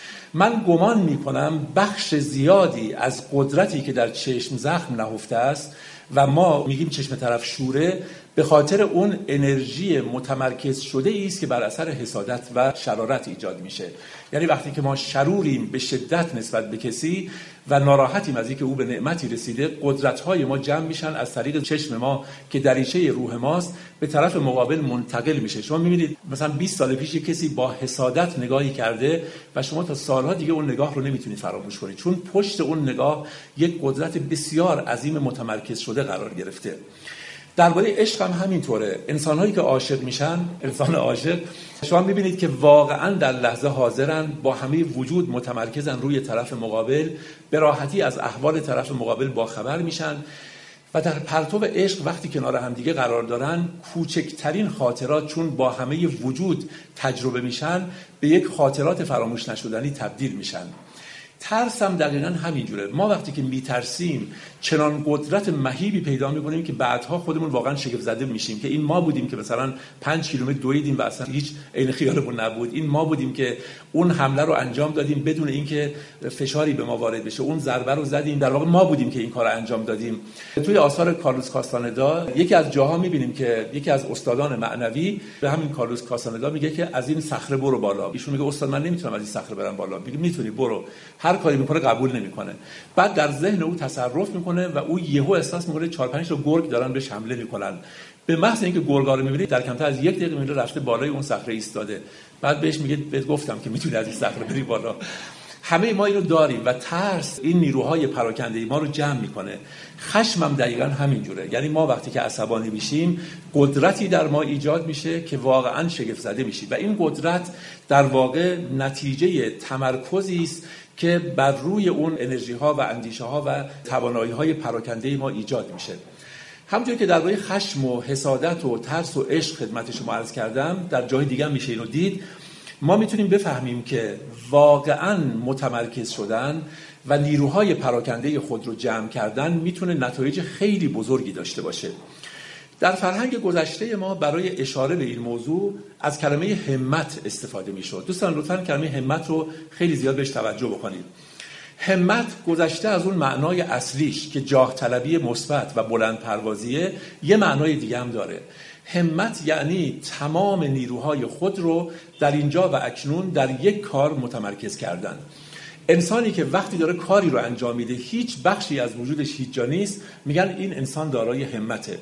A: من گمان میکنم بخش زیادی از قدرتی که در چشم زخم نهفته است و ما میگیم چشم طرف شوره، به خاطر اون انرژی متمرکز شده است که بر اثر حسادت و شرارت ایجاد میشه. یعنی وقتی که ما شروریم به شدت نسبت به کسی و ناراحتیم از اینکه او به نعمتی رسیده، قدرت‌های ما جمع میشن از طریق چشم ما که دریچه روح ماست به طرف مقابل منتقل میشه. شما میبینید مثلا 20 سال پیش کسی با حسادت نگاهی کرده و شما تا سالها دیگه اون نگاه رو نمیتونید فراموش کنید، چون پشت اون نگاه یک قدرت بسیار عظیم متمرکز شده قرار گرفته. درباره عشق هم همینطوره. انسان‌هایی که عاشق میشن، انسان عاشق، شما میبینید که واقعاً در لحظه حاضرن، با همه وجود متمرکزن روی طرف مقابل، به راحتی از احوال طرف مقابل باخبر میشن و در پرتو عشق وقتی کنار هم دیگه قرار دارن، کوچکترین خاطرات چون با همه وجود تجربه میشن به یک خاطرات فراموش نشدنی تبدیل میشن. ترس هم دقیقاً همینجوره. ما وقتی که میترسیم چنان قدرت مهیبی پیدا میکنیم که بعدها خودمون واقعاً شگفت زده میشیم که این ما بودیم که مثلا 5 کیلومتر دویدیم و اصلا هیچ عین خیالمون نبود. این ما بودیم که اون حمله رو انجام دادیم بدون اینکه فشاری به ما وارد بشه. اون ضربه رو زدیم، در واقع ما بودیم که این کارو انجام دادیم. توی آثار کارلوس کاستاندا یکی از جاها میبینیم که یکی از استادان معنوی به همین کارلوس کاستاندا میگه که از این صخره برو بالا. ایشون میگه استاد من نمیتونم از این صخره برم بالا. میگه میتونی، برو. هر کاری میکنه قبول نمیکنه. بعد در ذهن او تصرف میکنه و او یهو احساس میکنه 4-5 تا گرگ دارن بهش حمله میکنن. به محض اینکه گرگا رو میبینه در کمتر از 1 دقیقه میره رفته بالای اون صخره ایستاده. بعد بهش میگه بهت گفتم که میتونی از این صخره بری بالا. همه ما اینو داریم و ترس این نیروهای پراکنده ما رو جمع میکنه. خشم هم دقیقاً همینجوره. یعنی ما وقتی که عصبانی میشیم قدرتی در ما ایجاد میشه که واقعاً شگفت زده میشیم و این قدرت در واقع نتیجه تمرکزی است که بر روی اون انرژی ها و اندیشه ها و توانایی های پراکنده ما ایجاد میشه. همونطور که درباره خشم و حسادت و ترس و عشق خدمت شما عرض کردم، در جای دیگه هم میشه اینو دید. ما میتونیم بفهمیم که واقعاً متمرکز شدن و نیروهای پراکنده خود رو جمع کردن میتونه نتایج خیلی بزرگی داشته باشه. در فرهنگ گذشته ما برای اشاره به این موضوع از کلمه همت استفاده میشد. دوستان لطفاً کلمه همت رو خیلی زیاد بهش توجه بکنید. همت گذشته از اون معنای اصلیش که جاه طلبی مثبت و بلند پروازیه، یه معنای دیگه هم داره. همت یعنی تمام نیروهای خود رو در اینجا و اکنون در یک کار متمرکز کردن. انسانی که وقتی داره کاری رو انجام میده هیچ بخشی از وجودش هیچ جا نیست، میگن این انسان دارای همته.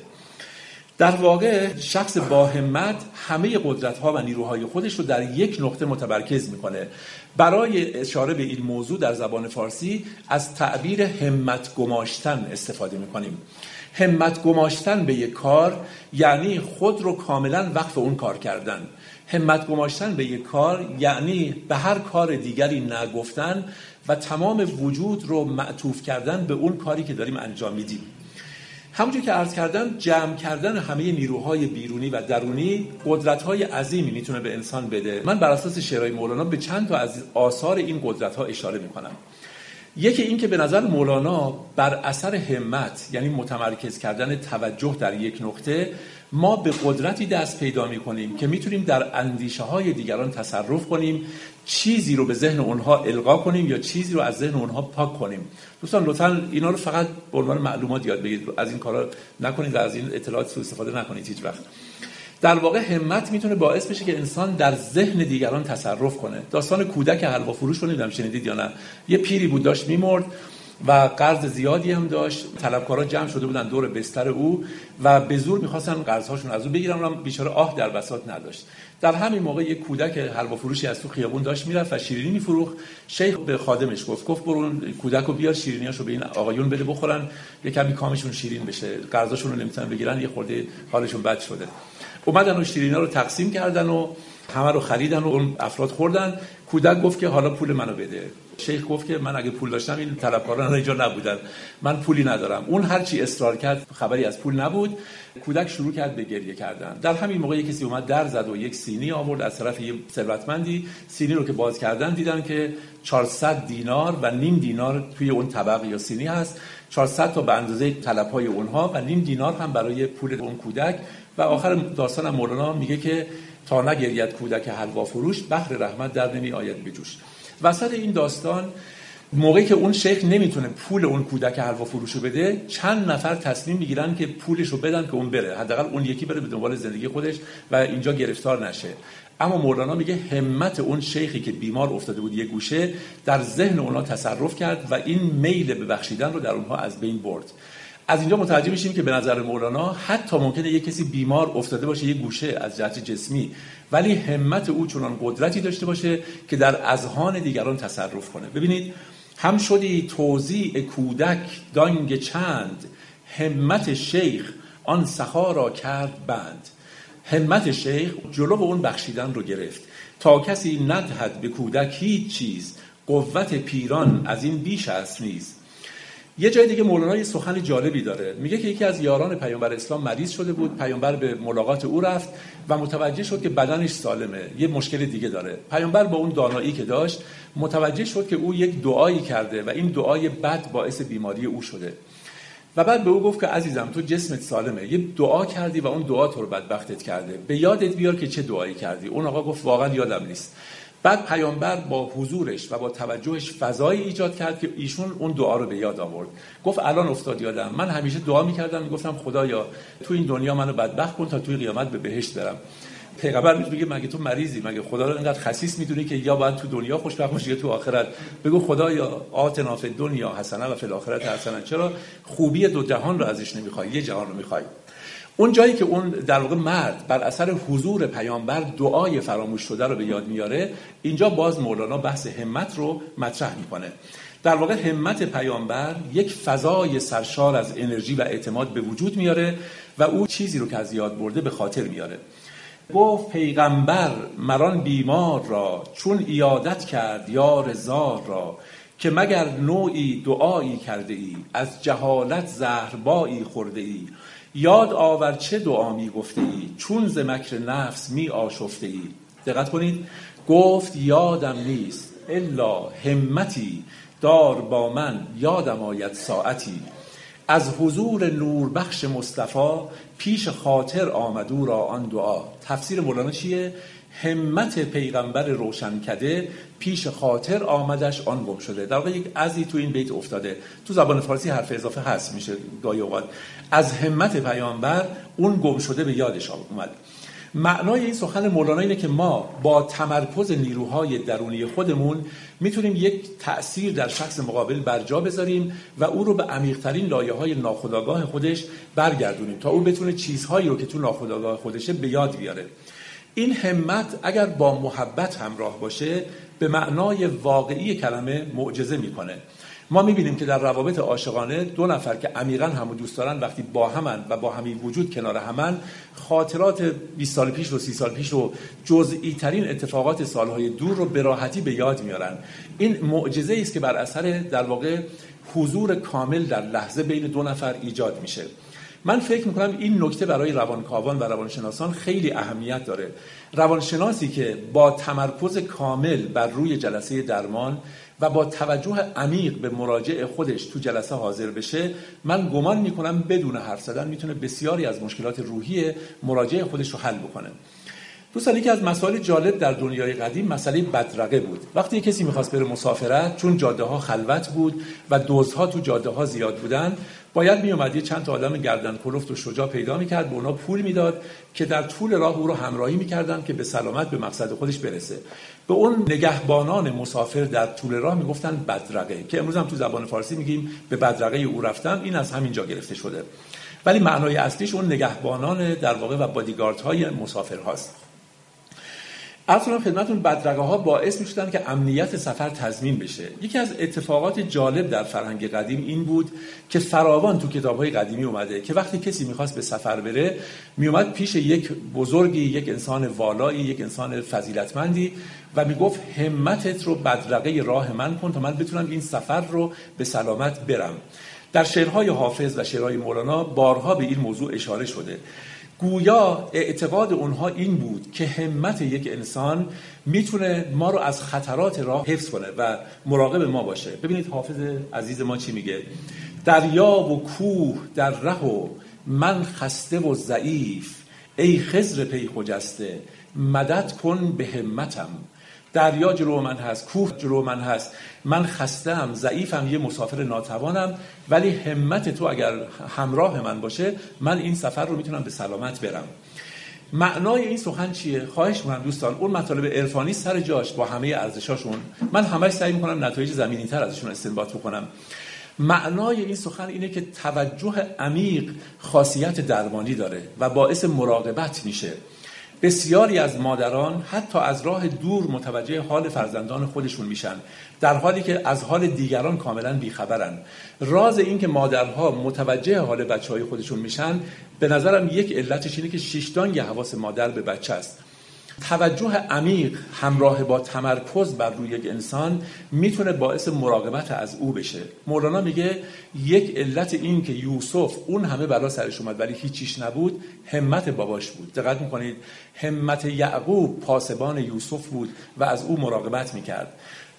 A: در واقع شخص با همت همه قدرت‌ها و نیروهای خودش رو در یک نقطه متمرکز میکنه. برای اشاره به این موضوع در زبان فارسی از تعبیر همت گماشتن استفاده میکنیم. همت گماشتن به یک کار یعنی خود رو کاملا وقف اون کار کردن. همت گماشتن به یک کار یعنی به هر کار دیگری نگفتن و تمام وجود رو معطوف کردن به اون کاری که داریم انجام میدیم. همونجور که عرض کردم، جمع کردن همه نیروهای بیرونی و درونی قدرت‌های عظیمی میتونه به انسان بده. من بر اساس شعرهای مولانا به چند تا از آثار این قدرت‌ها اشاره میکنم. یکی این که به نظر مولانا بر اثر همت، یعنی متمرکز کردن توجه در یک نقطه، ما به قدرتی دست پیدا می‌کنیم که میتونیم در اندیشه‌های دیگران تصرف کنیم، چیزی رو به ذهن اونها القا کنیم یا چیزی رو از ذهن اونها پاک کنیم. دوستان لطفاً اینا رو فقط به عنوان معلومات یاد بگیرید، از این کارا نکنید و از این اطلاعات سوء استفاده نکنید هیچ وقت. در واقع همت میتونه باعث بشه که انسان در ذهن دیگران تصرف کنه. داستان کودک حلوا فروش رو نمیدونم شنیدید یا نه. یه پیری بود داشت میمرد و قرض زیادی هم داشت. طلبکارا جمع شده بودن دور بستر او و به زور می‌خواستن قرض‌هاشون از او بگیرن، اونم بیچاره آه در بساط نداشت. در همین موقع یک کودک حلوا فروشی از تو خیابون داشت میرفت و شیرینی میفروخت. شیخ به خادمش گفت برو کودکو بیار شیرینیاشو به این آقایون بده بخورن، یه کمی کامشون شیرین بشه، قرضاشون رو نمیتونن بگیرن، یه خورده حالشون بد شده. اومدن و شیرینی‌ها رو تقسیم کردن و همه رو خریدن و اون افراد خوردن. کودک گفت که حالا پول منو بده. شیخ گفت که من اگه پول داشتم این طلبکاران اینجا نبودن، من پولی ندارم. اون هر چی اصرار کرد خبری از پول نبود. کودک شروع کرد به گریه کردن. در همین موقع کسی اومد در زد و یک سینی آورد از طرف یه ثروتمندی. سینی رو که باز کردن دیدن که 400 دینار و نیم دینار توی اون طبق یا سینی هست، 400 تا به اندازه طلب‌های اونها و نیم دینار هم برای پول اون کودک. و آخر داستان مولانا میگه که تا نگرید کودک حلوا فروش، بحر رحمت در نمی آید به جوش. وسط این داستان موقعی که اون شیخ نمیتونه پول اون کودک حلوا فروشو بده، چند نفر تصمیم میگیرن که پولشو بدن که اون بره، حداقل اون یکی بره به دنبال زندگی خودش و اینجا گرفتار نشه. اما مولانا میگه همت اون شیخی که بیمار افتاده بود یه گوشه در ذهن اونا تصرف کرد و این میل به بخشیدن رو در اونها از بین برد. از اینجا متوجه میشیم که به نظر مولانا حتی ممکنه یک کسی بیمار افتاده باشه یه گوشه از جهت جسمی، ولی همت او چنان قدرتی داشته باشه که در اذهان دیگران تصرف کنه. ببینید، هم شدی توزیع کودک دانگ چند، همت شیخ آن سخا را کرد بند. همت شیخ جلو اون بخشیدن رو گرفت تا کسی ندهد به کودک هیچ چیز، قوت پیران از این بیش است نیز. یه جای دیگه مولانا یه سخن جالبی داره، میگه که یکی از یاران پیامبر اسلام مریض شده بود، پیامبر به ملاقات او رفت و متوجه شد که بدنش سالمه، یه مشکل دیگه داره. پیامبر با اون دانایی که داشت متوجه شد که او یک دعایی کرده و این دعای بد باعث بیماری او شده و بعد به او گفت که عزیزم تو جسمت سالمه، یه دعا کردی و اون دعا تو رو بدبختت کرده، به یادت بیار که چه دعایی کردی. اون آقا گفت واقعا یادم نیست. بعد پیامبر با حضورش و با توجهش فضایی ایجاد کرد که ایشون اون دعا رو به یاد آورد. گفت الان افتاد یادم، من همیشه دعا می‌کردم، میگفتم خدایا تو این دنیا منو بدبخت کن تا توی قیامت به بهشت برم. پیغمبر میگه مگه تو مریضی؟ مگه خدا رو اینقدر خسیس میدونی که یا باید تو دنیا خوشبخت باشی یا تو آخرت؟ بگو خدایا آتنا فی الدنیا حسنه و فی الاخره حسنه. چرا خوبی دو جهان رو ازش نمیخوای، یه جهان رو میخوای؟ اون جایی که اون در واقع مرد بر اثر حضور پیامبر دعای فراموش شده رو به یاد میاره، اینجا باز مولانا بحث همت رو مطرح میکنه. در واقع همت پیامبر یک فضای سرشار از انرژی و اعتماد به وجود میاره و او چیزی رو که از یاد برده به خاطر میاره. گفت پیغمبر مران بیمار را، چون عیادت کرد یار زار را، که مگر نوعی دعایی کرده ای، از جهالت زهربایی خورده ای. یاد آور چه دعا می گفته ای، چون ز مکر نفس می آشفته ای. دقت کنید، گفت یادم نیست الا همتی، دار با من یادم آید ساعتی. از حضور نوربخش مصطفی، پیش خاطر آمدو را آن دعا. تفسیر مولانا چیه؟ همت پیغمبر روشنکده پیش خاطر آمدش آن گم شده. در واقع یک ازی تو این بیت افتاده. تو زبان فارسی حرف اضافه هست، میشه گاهی اوقات از همت پیامبر اون گم شده به یادش اومد. معنای این سخن مولانا اینه که ما با تمرکز نیروهای درونی خودمون میتونیم یک تأثیر در شخص مقابل برجا بذاریم و او رو به عمیق‌ترین لایه‌های ناخودآگاه خودش برگردونیم تا او بتونه چیزهایی رو که تو ناخودآگاه خودشه به یاد بیاره. این همت اگر با محبت همراه باشه به معنای واقعی کلمه معجزه میکنه. ما میبینیم که در روابط عاشقانه دو نفر که عمیقاً همو دوست دارن وقتی با همن و با همین وجود کنار همن، خاطرات 20 سال پیش و 30 سال پیش و جزئی ترین اتفاقات سالهای دور رو به راحتی به یاد میارن. این معجزه است که بر اثر در واقع حضور کامل در لحظه بین دو نفر ایجاد میشه. من فکر میکنم این نکته برای روانکاوان و روانشناسان خیلی اهمیت داره. روانشناسی که با تمرکز کامل بر روی جلسه درمان و با توجه عمیق به مراجع خودش تو جلسه حاضر بشه، من گمان میکنم بدون حرف زدن میتونه بسیاری از مشکلات روحی مراجع خودش رو حل بکنه. دوستان، یکی از مسائل جالب در دنیای قدیم مسئله بدرقه بود. وقتی کسی میخواست بره مسافرت، چون جاده ها خلوت بود و دزدها تو جاده ها زیاد بودن، باید میومد یه چند تا آدم گردن کلفت و شجاع پیدا میکرد، به اونا پول میداد که در طول راه او رو همراهی میکردن که به سلامت به مقصد خودش برسه. به اون نگهبانان مسافر در طول راه میگفتن بدرقه، که امروز هم تو زبان فارسی میگیم به بدرقه او رفتم. این از همینجا گرفته شده، ولی معنای اصلیش اون نگهبانان در واقع و بادیگاردهای مسافر هاست. اصلا خدمتون بدرقه ها باعث میشدن که امنیت سفر تضمین بشه. یکی از اتفاقات جالب در فرهنگ قدیم این بود که فراوان تو کتاب‌های قدیمی اومده که وقتی کسی میخواست به سفر بره، میومد پیش یک بزرگی، یک انسان والایی، یک انسان فضیلتمندی و میگفت همتت رو بدرقه راه من کن تا من بتونم این سفر رو به سلامت برم. در شعرهای حافظ و شعرهای مولانا بارها به این موضوع اشاره شده. گویا اعتقاد اونها این بود که همت یک انسان میتونه ما رو از خطرات راه حفظ کنه و مراقب ما باشه. ببینید حافظ عزیز ما چی میگه: دریا و کوه در ره و من خسته و ضعیف، ای خضر پی خجسته مدد کن به همتم. دریا جلو من هست، کوه جلو من هست، من خستم، ضعیفم، یه مسافر ناتوانم، ولی همت تو اگر همراه من باشه من این سفر رو میتونم به سلامت برم. معنای این سخن چیه؟ خواهش می‌کنم دوستان اون مطالب عرفانی سر جاش با همه ارزشاشون، من همش سعی می‌کنم نتایج زمینی‌تر ازشون استنباط بکنم. معنای این سخن اینه که توجه عمیق خاصیت درمانی داره و باعث مراقبت میشه. بسیاری از مادران حتی از راه دور متوجه حال فرزندان خودشون میشن، در حالی که از حال دیگران کاملا بیخبرن. راز این که مادرها متوجه حال بچهای خودشون میشن به نظرم یک علتش اینه که شیشتانگ حواس مادر به بچه است. توجه عمیق همراه با تمرکز بر روی یک انسان میتونه باعث مراقبت از او بشه. مولانا میگه یک علت این که یوسف اون همه بلا سرش اومد ولی هیچیش نبود همت باباش بود. دقت میکنید همت یعقوب پاسبان یوسف بود و از او مراقبت میکرد.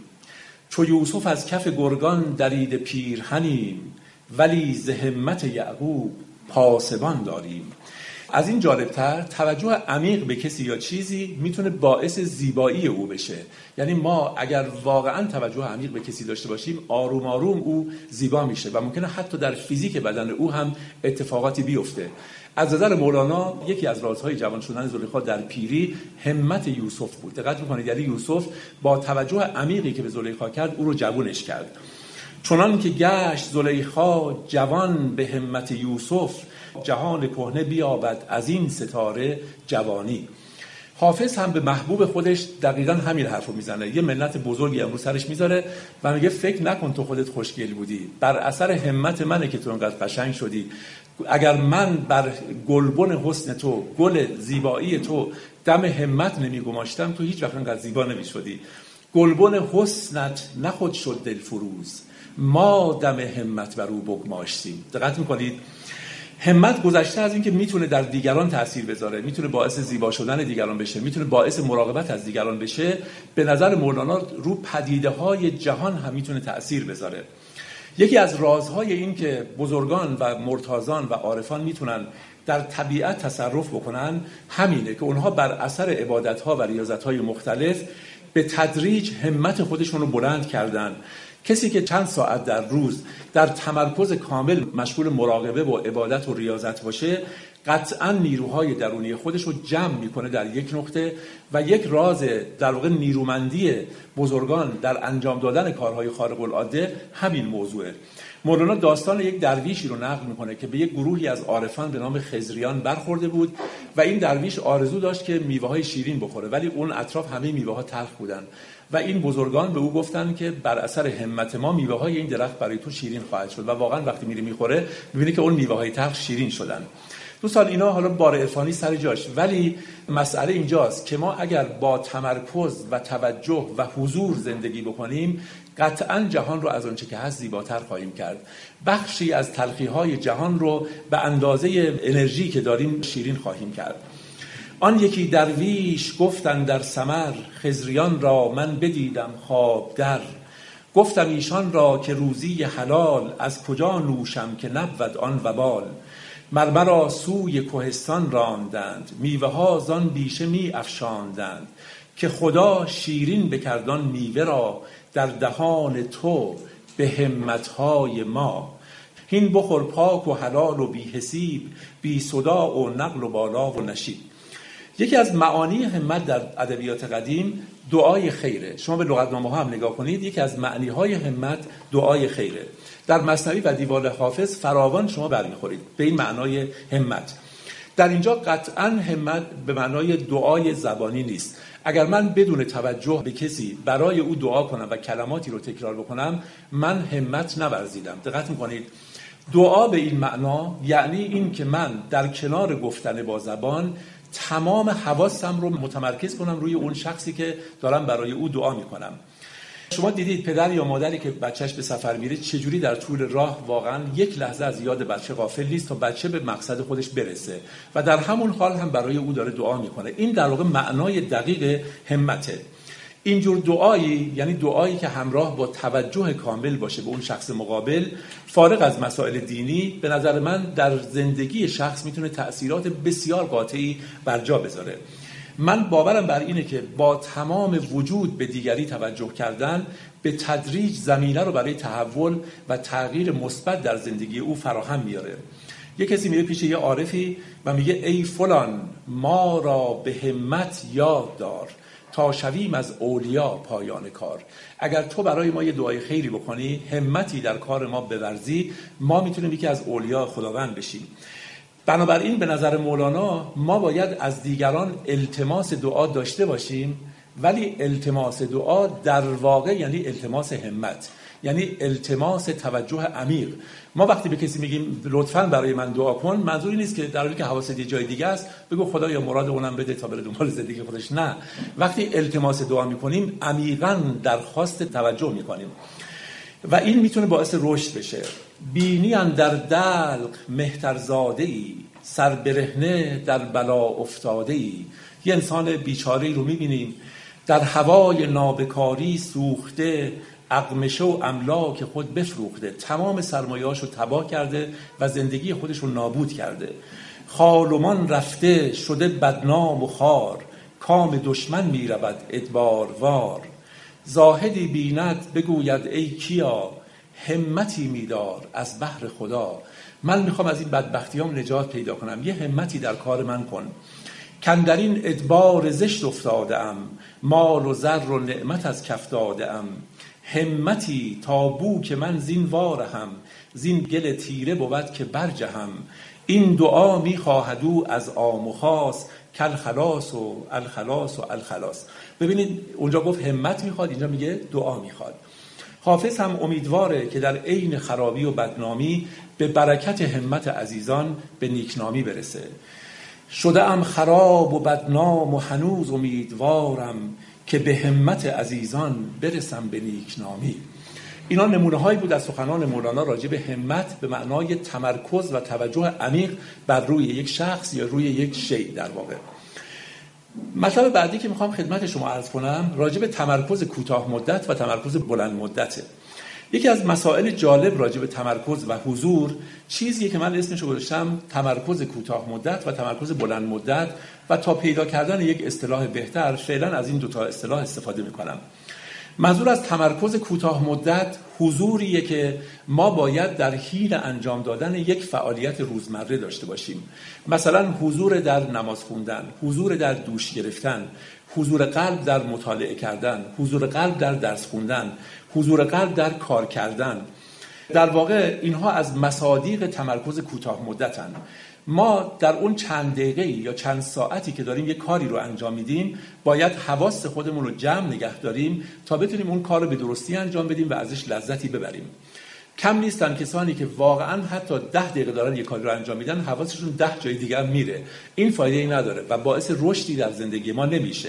A: چو یوسف از کف گرگان درید پیرهنیم، ولی ز همت یعقوب پاسبان داریم. از این جالبتر توجه عمیق به کسی یا چیزی میتونه باعث زیبایی او بشه. یعنی ما اگر واقعا توجه عمیق به کسی داشته باشیم آروم آروم او زیبا میشه و ممکنه حتی در فیزیک بدن او هم اتفاقاتی بیفته. از نظر مولانا یکی از رازهای جوان شدن زلیخا در پیری همت یوسف بود. دقت میکنید یعنی یوسف با توجه عمیقی که به زلیخا کرد او رو جوانش کرد. چنان که گشت زلیخا جوان به همت یوسف، جهان کهنه بیابد از این ستاره جوانی. حافظ هم به محبوب خودش دقیقاً همین حرفو میزنه. یه منت بزرگی امروز سرش میذاره و میگه فکر نکن تو خودت خوشگل بودی، بر اثر همت منه که تو انقدر قشنگ شدی. اگر من بر گلبن حسن تو، گل زیبایی تو دم همت نمیگماشتم تو هیچ وقت انقدر زیبا نمیشدی. گلبن حسنت نخود شد دلفروز، ما دم همت بر او بگماشتیم. دقت میکنید همت گذشته از این که میتونه در دیگران تأثیر بذاره، میتونه باعث زیبا شدن دیگران بشه، میتونه باعث مراقبت از دیگران بشه، به نظر مولانا رو پدیده های جهان هم میتونه تأثیر بذاره. یکی از رازهای این که بزرگان و مرتازان و عارفان میتونن در طبیعت تصرف بکنن همینه که اونها بر اثر عبادتها و ریاضتهای مختلف به تدریج همت خودشون رو بلند کردن. کسی که چند ساعت در روز در تمرکز کامل مشغول مراقبه و عبادت و ریاضت باشه قطعاً نیروهای درونی خودش رو جمع میکنه در یک نقطه و یک راز در واقع نیرومندی بزرگان در انجام دادن کارهای خارق العاده همین موضوعه. مولانا داستان یک درویشی رو نقل میکنه که به یک گروهی از عارفان به نام خضریان برخورده بود و این درویش آرزو داشت که میوه‌های شیرین بخوره ولی اون اطراف همه میوه‌ها تلخ بودن و این بزرگان به او گفتن که بر اثر همت ما میوه‌های این درخت برای تو شیرین خواهد شد و واقعا وقتی میخوره می‌بینی که اون میوه‌های تلخ شیرین شدن. دوستان اینا حالا بار عرفانی سر جاش، ولی مسئله اینجاست که ما اگر با تمرکز و توجه و حضور زندگی بکنیم قطعاً جهان رو از آنچه که هست زیباتر خواهیم کرد. بخشی از تلخی‌های جهان رو به اندازه انرژی که داریم شیرین خواهیم کرد. آن یکی درویش گفتن در سمر، خضریان را من بدیدم خواب در. گفتم ایشان را که روزی حلال، از کجا نوشم که نبود آن وبال. مرمرا سوی کوهستان راندند، میوه ها زان بیشه می افشاندند. که خدا شیرین بکردان میوه را، در دهان تو به همتهای ما. هین بخور پاک و حلال و بی حسیب، بی صداع و نقل و بالا و نشیب. یکی از معانی همت در ادبیات قدیم دعای خیره. شما به لغتنامه ها هم نگاه کنید، یکی از معنی های همت دعای خیره. در مثنوی و دیوان حافظ فراوان شما برمیخورید به این معنای همت. در اینجا قطعاً همت به معنای دعای زبانی نیست. اگر من بدون توجه به کسی برای او دعا کنم و کلماتی رو تکرار بکنم من همت نورزیدم. دقت میکنید دعا به این معنا یعنی این که من در کنار گفتن با زبان تمام حواسم رو متمرکز کنم روی اون شخصی که دارم برای او دعا میکنم. شما دیدید پدر یا مادری که بچهش به سفر میره چجوری در طول راه واقعا یک لحظه از یاد بچه غافل نیست تا بچه به مقصد خودش برسه و در همون حال هم برای او داره دعا میکنه. این در واقع معنای دقیق همته. اینجور دعایی یعنی دعایی که همراه با توجه کامل باشه به اون شخص مقابل، فارغ از مسائل دینی، به نظر من در زندگی شخص میتونه تأثیرات بسیار قاطعی بر جا بذاره. من باورم بر اینه که با تمام وجود به دیگری توجه کردن به تدریج زمینه رو برای تحول و تغییر مثبت در زندگی او فراهم میاره. یه کسی میره پیش یه عارفی و میگه ای فلان، ما را به همت یاد دار تا شویم از اولیا پایان کار. اگر تو برای ما یه دعای خیری بکنی، همتی در کار ما بورزی، ما میتونیم یکی از اولیا خداوند بشیم. بنابراین به نظر مولانا ما باید از دیگران التماس دعا داشته باشیم، ولی التماس دعا در واقع یعنی التماس همت، یعنی التماس توجه عمیق. ما وقتی به کسی میگیم لطفاً برای من دعا کن، منظوری نیست که در حالی که حواست یه جای دیگه است بگو خدا یا مراد اونم بده تا بره دنبال زندگی خودش. نه، وقتی التماس دعا میکنیم عمیقاً درخواست توجه میکنیم و این میتونه باعث رشد بشه. بینی اندر دلق مهترزاده‌ای، سر برهنه در بلا افتاده‌ای. یه انسان بیچاره‌ای رو میبینیم در هوای نابکاری سوخته، اقمشه و املاک خود بفروخته، تمام سرمایه‌اشو تباه کرده و زندگی خودش رو نابود کرده. خالمان رفته شده بدنام و خوار، کام دشمن میرود ادباروار. زاهدی بیند بگوید ای کیا، همتی میدار از بحر خدا. من میخوام از این بدبختیام نجات پیدا کنم، یه همتی در کار من کن. کندرین ادبار زشت افتادم، مال و زر و نعمت از کف دادم. همتی تا بو که من زین وارهم، زین گل تیره بود که برجهم. این دعا میخواهد او از عام و خاص، کل خلاص و الخلاص و الخلاص. ببینید اونجا گفت همت میخواد، اینجا میگه دعا میخواد. حافظ هم امیدواره که در عین خرابی و بدنامی به برکت همت عزیزان به نیکنامی برسه. شده ام خراب و بدنام و هنوز امیدوارم، که به همت عزیزان برسم به نیکنامی. اینا نمونه هایی بود از سخنان مولانا راجع به همت به معنای تمرکز و توجه عمیق بر روی یک شخص یا روی یک شیء در واقع. مطلب بعدی که میخوام خدمت شما عرض کنم راجع به تمرکز کوتاه مدت و تمرکز بلند مدته. یکی از مسائل جالب راجع به تمرکز و حضور چیزیه که من اسمشو گذاشتم تمرکز کوتاه مدت و تمرکز بلند مدت، و تا پیدا کردن یک اصطلاح بهتر فعلا از این دوتا اصطلاح استفاده میکنم. منظور از تمرکز کوتاه مدت حضوریه که ما باید در حین انجام دادن یک فعالیت روزمره داشته باشیم. مثلا حضور در نماز خوندن، حضور در دوش گرفتن، حضور قلب در مطالعه کردن، حضور قلب در درس خوندن، حضور قلب در کار کردن. در واقع اینها از مصادیق تمرکز کوتاه مدتن. ما در اون چند دقیقه یا چند ساعتی که داریم یک کاری رو انجام میدیم باید حواس خودمون رو جمع نگه داریم تا بتونیم اون کار رو به درستی انجام بدیم و ازش لذتی ببریم. کم نیستن کسانی که واقعا حتی 10 دقیقه دارن یک کاری رو انجام میدن حواسشون 10 جای دیگه هم میره. این فایده ای نداره و باعث رشدی در زندگی ما نمیشه.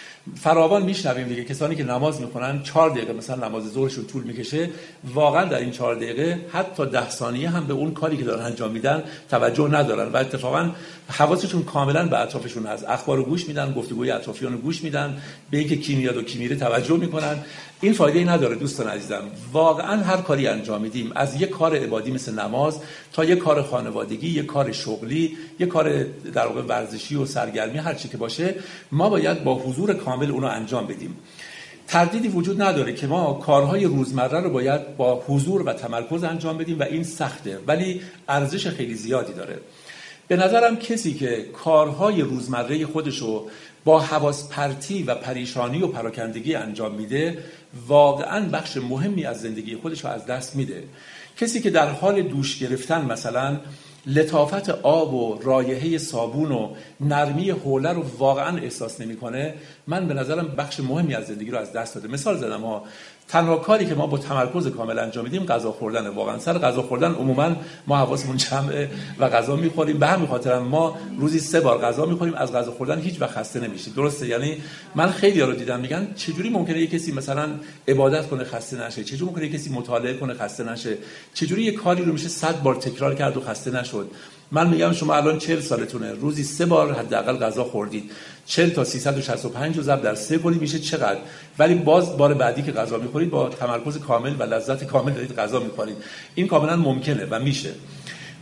A: فراوان میشنویم دیگه کسانی که نماز میخونن 4 دقیقه مثلا نماز ظهرشون طول میکشه، واقعا در این 4 دقیقه حتی 10 ثانیه هم به اون کاری که دارن انجام میدن توجه ندارن و اتفاقا حواسشون کاملا به اطرافشون هست. اخبار رو گوش میدن، گفتگوی اطرافیان رو گوش میدن، به اینکه کی میاد و کی میره توجه میکنن. این فایده ای نداره دوستان عزیزم. واقعا هر کاری انجام میدیم، از یک کار عبادی مثل نماز تا یک کار خانوادگی، یک کار شغلی، یک کار در واقع ورزشی و سرگرمی، هر چی که باشه، ما باید با حضور کامل اونو انجام بدیم. تردیدی وجود نداره که ما کارهای روزمره رو باید با حضور و تمرکز انجام بدیم و این سخته ولی ارزش خیلی زیادی داره. به نظرم کسی که کارهای روزمره خودشو با حواس پرتی و پریشانی و پراکندگی انجام میده واقعاً بخش مهمی از زندگی خودشو از دست میده. کسی که در حال دوش گرفتن مثلا لطافت آب و رایحه صابون و نرمی حوله رو واقعا احساس نمیکنه، من به نظرم بخش مهمی از زندگی رو از دست داده. مثال زدم ها، تنها کاری که ما با تمرکز کامل انجام میدیم غذا خوردن. واقعا سر غذا خوردن عموما ما حواسمون جمعه و غذا میخوریم، به همین خاطر ما روزی 3 بار غذا میخوریم، از غذا خوردن هیچ وقت خسته نمیشیم. درسته؟ یعنی من خیلی‌ها رو دیدم میگن چجوری ممکنه یک کسی مثلا عبادت کنه خسته نشه، چجوری ممکنه یک کسی مطالعه کنه خسته نشه، چجوری یک کاری رو میشه 100 بار تکرار کرد و خسته نشد. من میگم شما الان 40 سالتونه، روزی 3 بار حداقل غذا خوردید، 40 تا 365 رو ضرب در 3 کنید میشه چقدر؟ ولی باز بار بعدی که غذا میخورید با تمرکز کامل و لذت کامل دارید غذا میخورید. این کاملا ممکنه و میشه.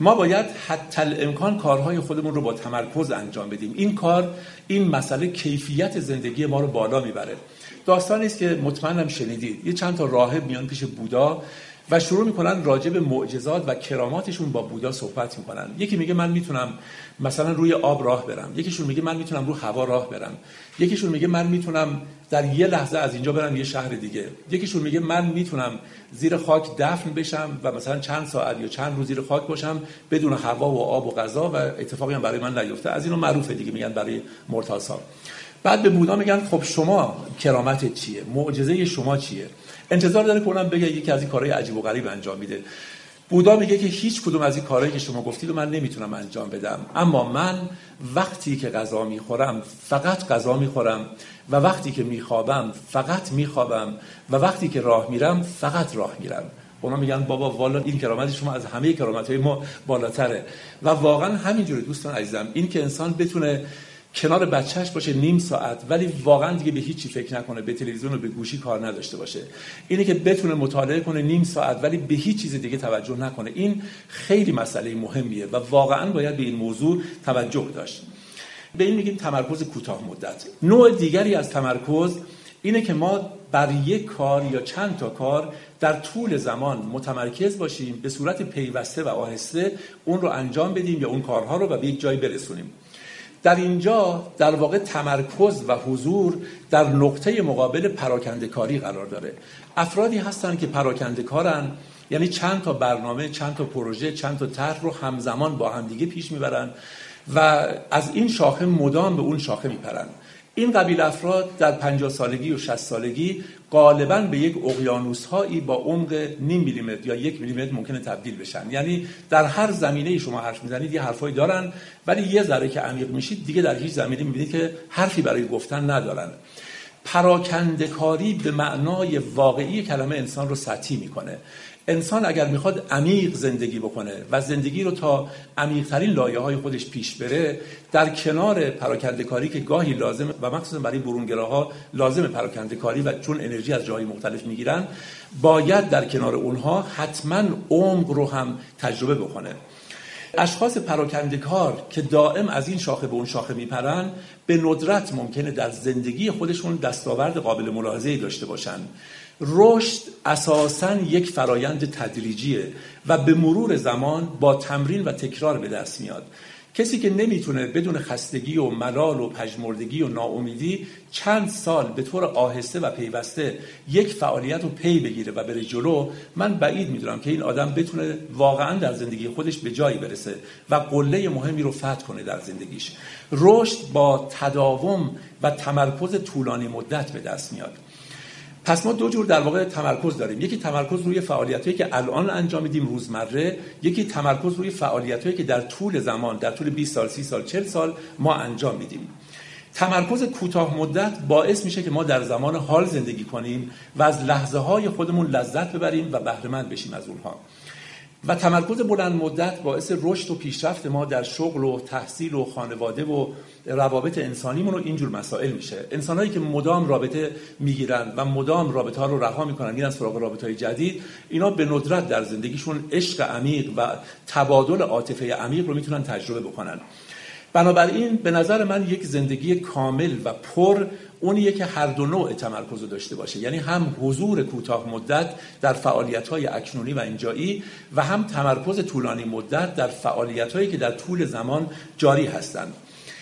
A: ما باید حتی الامکان کارهای خودمون رو با تمرکز انجام بدیم. این مسئله کیفیت زندگی ما رو بالا میبره. داستانی است که مطمئنم شنیدید. یه چند تا راهب میان پیش بودا و شروع میکنن راجع به معجزات و کراماتشون با بودا صحبت میکنن. یکی میگه من میتونم مثلا روی آب راه برم، یکیشون میگه من میتونم روی هوا راه برم، یکیشون میگه من میتونم در یه لحظه از اینجا برم یه شهر دیگه، یکیشون میگه من میتونم زیر خاک دفن بشم و مثلا چند ساعت یا چند روز زیر خاک باشم بدون هوا و آب و غذا و اتفاقی هم برای من نیفته. از اینو معروفه دیگه، میگن برای مرتضی. بعد به بودا میگن خب شما کرامتت چیه؟ معجزه شما چیه؟ انتظار داره که اونم بگه یکی از این کارهای عجیب و غریب انجام میده. بودا میگه که هیچ کدوم از این کارهایی که شما گفتید رو من نمیتونم انجام بدم، اما من وقتی که غذا میخورم فقط غذا میخورم و وقتی که میخوابم فقط میخوابم و وقتی که راه میرم فقط راه میرم. اونا میگن بابا والا این کرامت شما از همه کرامت‌های ما بالاتره. و واقعا همینجوره دوستان عزیزم. این که انسان بتونه کنار بچهش باشه نیم ساعت ولی واقعا دیگه به هیچی فکر نکنه، به تلویزیون و به گوشی کار نداشته باشه، اینه که بتونه مطالعه کنه نیم ساعت ولی به هیچ چیز دیگه توجه نکنه، این خیلی مسئله مهمیه و واقعا باید به این موضوع توجه داشت. به این میگیم تمرکز کوتاه مدت. نوع دیگری از تمرکز اینه که ما بر یک کار یا چند تا کار در طول زمان متمرکز باشیم، به صورت پیوسته و آهسته اون رو انجام بدیم یا اون کارها رو و به یک جایی برسونیم. در اینجا در واقع تمرکز و حضور در نقطه مقابل پراکنده‌کاری قرار داره. افرادی هستن که پراکنده‌کارن، یعنی چند تا برنامه، چند تا پروژه، چند تا طرح رو همزمان با هم دیگه پیش میبرن و از این شاخه مدام به اون شاخه میپرن. این قبیل افراد در 50 سالگی و 60 سالگی غالباً به یک اقیانوس‌هایی با عمق نیم میلیمتر یا 1 میلیمتر ممکنه تبدیل بشن. یعنی در هر زمینه‌ای شما حرف میزنید یه حرفایی دارن ولی یه ذره که عمیق میشید دیگه در هیچ زمینه‌ای میبینید که حرفی برای گفتن ندارن. پراکنده‌کاری به معنای واقعی کلمه انسان رو سطحی میکنه. انسان اگر میخواد عمیق زندگی بکنه و زندگی رو تا عمیق‌ترین لایه‌های خودش پیش بره، در کنار پراکنده‌کاری که گاهی لازمه و مخصوصا برای برونگراها لازمه پراکنده‌کاری و چون انرژی از جاهای مختلف میگیرن، باید در کنار اونها حتما عمق رو هم تجربه بکنه. اشخاص پراکنده‌کار که دائم از این شاخه به اون شاخه میپرن به ندرت ممکنه در زندگی خودشون دستاورد قابل ملاحظه‌ای داشته باشن. رشد اساساً یک فرایند تدریجیه و به مرور زمان با تمرین و تکرار به دست میاد. کسی که نمیتونه بدون خستگی و ملال و پژمردگی و ناامیدی چند سال به طور آهسته و پیوسته یک فعالیت رو پی بگیره و بره جلو، من بعید میدونم که این آدم بتونه واقعا در زندگی خودش به جایی برسه و قله مهمی رو فتح کنه در زندگیش. رشد با تداوم و تمرکز طولانی مدت به دست میاد. پس ما دو جور در واقع تمرکز داریم. یکی تمرکز روی فعالیتایی که الان انجام میدیم روزمره، یکی تمرکز روی فعالیتایی که در طول زمان، در طول 20 سال، 30 سال، 40 سال ما انجام میدیم. تمرکز کوتاه مدت باعث میشه که ما در زمان حال زندگی کنیم و از لحظه‌های خودمون لذت ببریم و بهره مند بشیم از اونها. و تمرکز بلند مدت باعث رشد و پیشرفت ما در شغل و تحصیل و خانواده و روابط انسانیمون و اینجور مسائل میشه. انسانایی که مدام رابطه میگیرن و مدام رابطه ها رو رها میکنن میرن سراغ رابطه های جدید، اینا به ندرت در زندگیشون عشق عمیق و تبادل عاطفه عمیق رو میتونن تجربه بکنن. بنابراین به نظر من یک زندگی کامل و پر اونیه که هر دو نوع تمرکز رو داشته باشه، یعنی هم حضور کوتاه مدت در فعالیت‌های اکنونی و اینجایی و هم تمرکز طولانی مدت در فعالیت‌هایی که در طول زمان جاری هستند.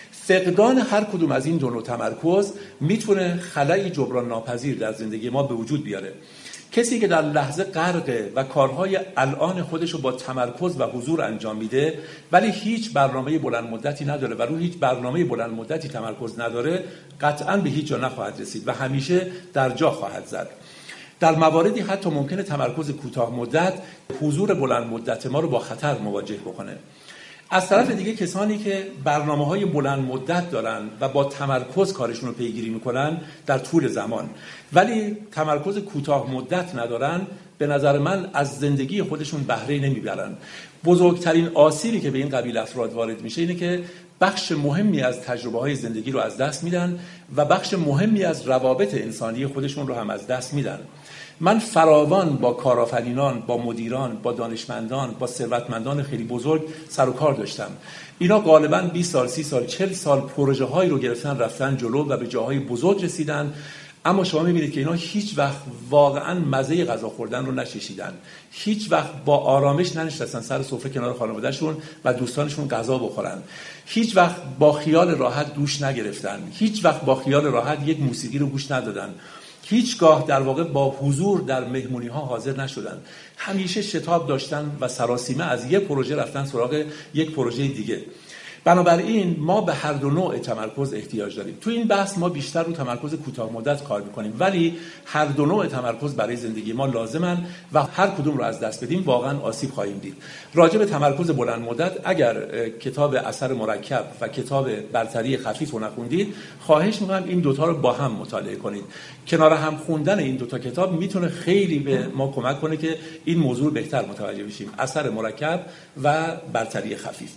A: فقدان هر کدوم از این دو نوع تمرکز میتونه خلأی جبران ناپذیر در زندگی ما به وجود بیاره. کسی که در لحظه غرقه و کارهای الان خودش رو با تمرکز و حضور انجام میده ولی هیچ برنامه بلند مدتی نداره و روی هیچ برنامه بلند مدتی تمرکز نداره، قطعاً به هیچ جا نخواهد رسید و همیشه در جا خواهد زد. در مواردی حتی ممکنه تمرکز کوتاه مدت حضور بلند مدت ما رو با خطر مواجه بکنه. از طرف دیگه کسانی که برنامه‌های بلند مدت دارن و با تمرکز کارشون رو پیگیری میکنن در طول زمان ولی تمرکز کوتاه مدت ندارن، به نظر من از زندگی خودشون بهره نمیبرن. بزرگترین آسیبی که به این قبیل افراد وارد میشه اینه که بخش مهمی از تجربه‌های زندگی رو از دست میدن و بخش مهمی از روابط انسانی خودشون رو هم از دست میدن. من فراوان با کارآفرینان، با مدیران، با دانشمندان، با ثروتمندان خیلی بزرگ سر و کار داشتم. اینا غالباً 20 سال، 30 سال، 40 سال پروژه‌هایی رو گرفتن، رفتن جلو و به جاهای بزرگ رسیدن. اما شما می‌بینید که اینا هیچ وقت واقعاً مزه غذا خوردن رو نچشیدن. هیچ وقت با آرامش ننشستن سر سفره کنار خانواده‌شون و دوستانشون غذا بخورن. هیچ وقت با خیال راحت دوش نگرفتن. هیچ وقت با خیال راحت یک موسیقی رو گوش ندادن. هیچگاه در واقع با حضور در مهمونی‌ها حاضر نشدن. همیشه شتاب داشتن و سراسیمه از یک پروژه رفتن سراغ یک پروژه دیگه. بنابراین ما به هر دو نوع تمرکز احتیاج داریم. تو این بحث ما بیشتر رو تمرکز کوتاه مدت کار می‌کنیم، ولی هر دو نوع تمرکز برای زندگی ما لازمن و هر کدوم رو از دست بدیم واقعا آسیب خواهیم دید. راجع به تمرکز بلند مدت اگر کتاب اثر مرکب و کتاب برتری خفیف رو نخوندید، خواهش می‌کنم این دوتا رو با هم مطالعه کنید. کنار هم خوندن این دوتا کتاب میتونه خیلی به ما کمک کنه که این موضوع بهتر متوجه بشیم. اثر مرکب و برتری خفیف.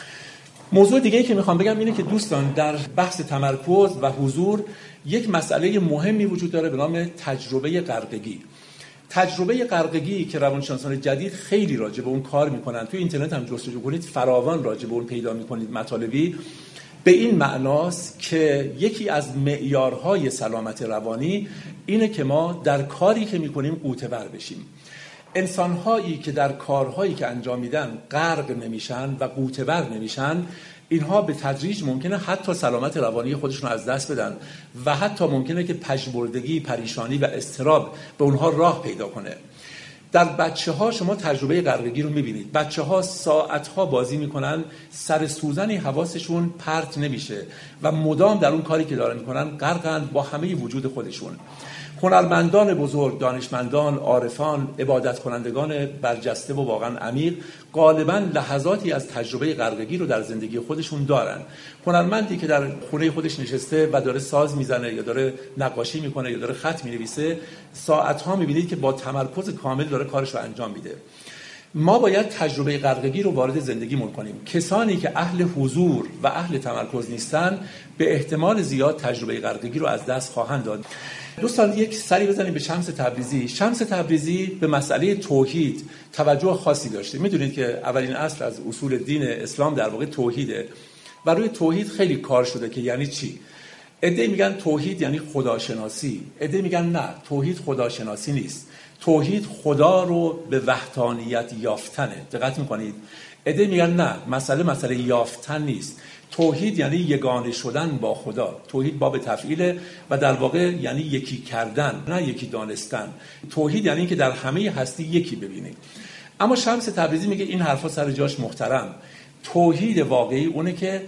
A: موضوع دیگه‌ای که میخوام بگم اینه که دوستان در بحث تمرکز و حضور یک مسئله مهمی وجود داره به نام تجربه غرقگی. تجربه غرقگی که روانشناسان جدید خیلی راجع به اون کار میکنن، توی اینترنت هم جستجو کنید فراوان راجع به اون پیدا میکنید مطالبی. به این معناست که یکی از معیارهای سلامت روانی اینه که ما در کاری که میکنیم غوطه‌ور بشیم. انسان‌هایی که در کارهایی که انجام میدن غرق نمیشن و غوطه‌ور نمیشن، اینها به تدریج ممکنه حتی سلامت روانی خودشون از دست بدن و حتی ممکنه که پژمردگی، پریشانی و اضطراب به اونها راه پیدا کنه. در بچه‌ها شما تجربه غرقگی رو می‌بینید. بچه‌ها ساعت‌ها بازی می‌کنن، سر سوزنی حواسشون پرت نمیشه و مدام در اون کاری که دارن می‌کنن غرقن با همه وجود خودشون. هنرمندان بزرگ، دانشمندان، عارفان، عبادت کنندگان برجسته و واقعا عمیق غالباً لحظاتی از تجربه غرقگی رو در زندگی خودشون دارن. هنرمندی که در خونه خودش نشسته و داره ساز میزنه یا داره نقاشی میکنه یا داره خط مینویسه، ساعتها میبینید که با تمرکز کامل داره کارش رو انجام میده. ما باید تجربه غرقگی رو وارد زندگیمون کنیم. کسانی که اهل حضور و اهل تمرکز نیستن به احتمال زیاد تجربه غرقگی رو از دست خواهند داد. دوستان یک سری بزنیم به شمس تبریزی. شمس تبریزی به مسئله توحید توجه خاصی داشته. میدونید که اولین اصل از اصول دین اسلام در واقع توحیده و روی توحید خیلی کار شده که یعنی چی. عده‌ای میگن توحید یعنی خداشناسی، عده‌ای میگن نه، توحید خداشناسی نیست. توحید خدا رو به وحدانیت یافتنه. دقت میکنید؟ عده‌ای میگن نه، مسئله یافتن نیست. توحید یعنی یگانه شدن با خدا. توحید باب تفعیله و در واقع یعنی یکی کردن، نه یکی دانستن. توحید یعنی که در همه هستی یکی ببینید. اما شمس تبریزی میگه این حرفا سر جاش محترم. توحید واقعی اونه که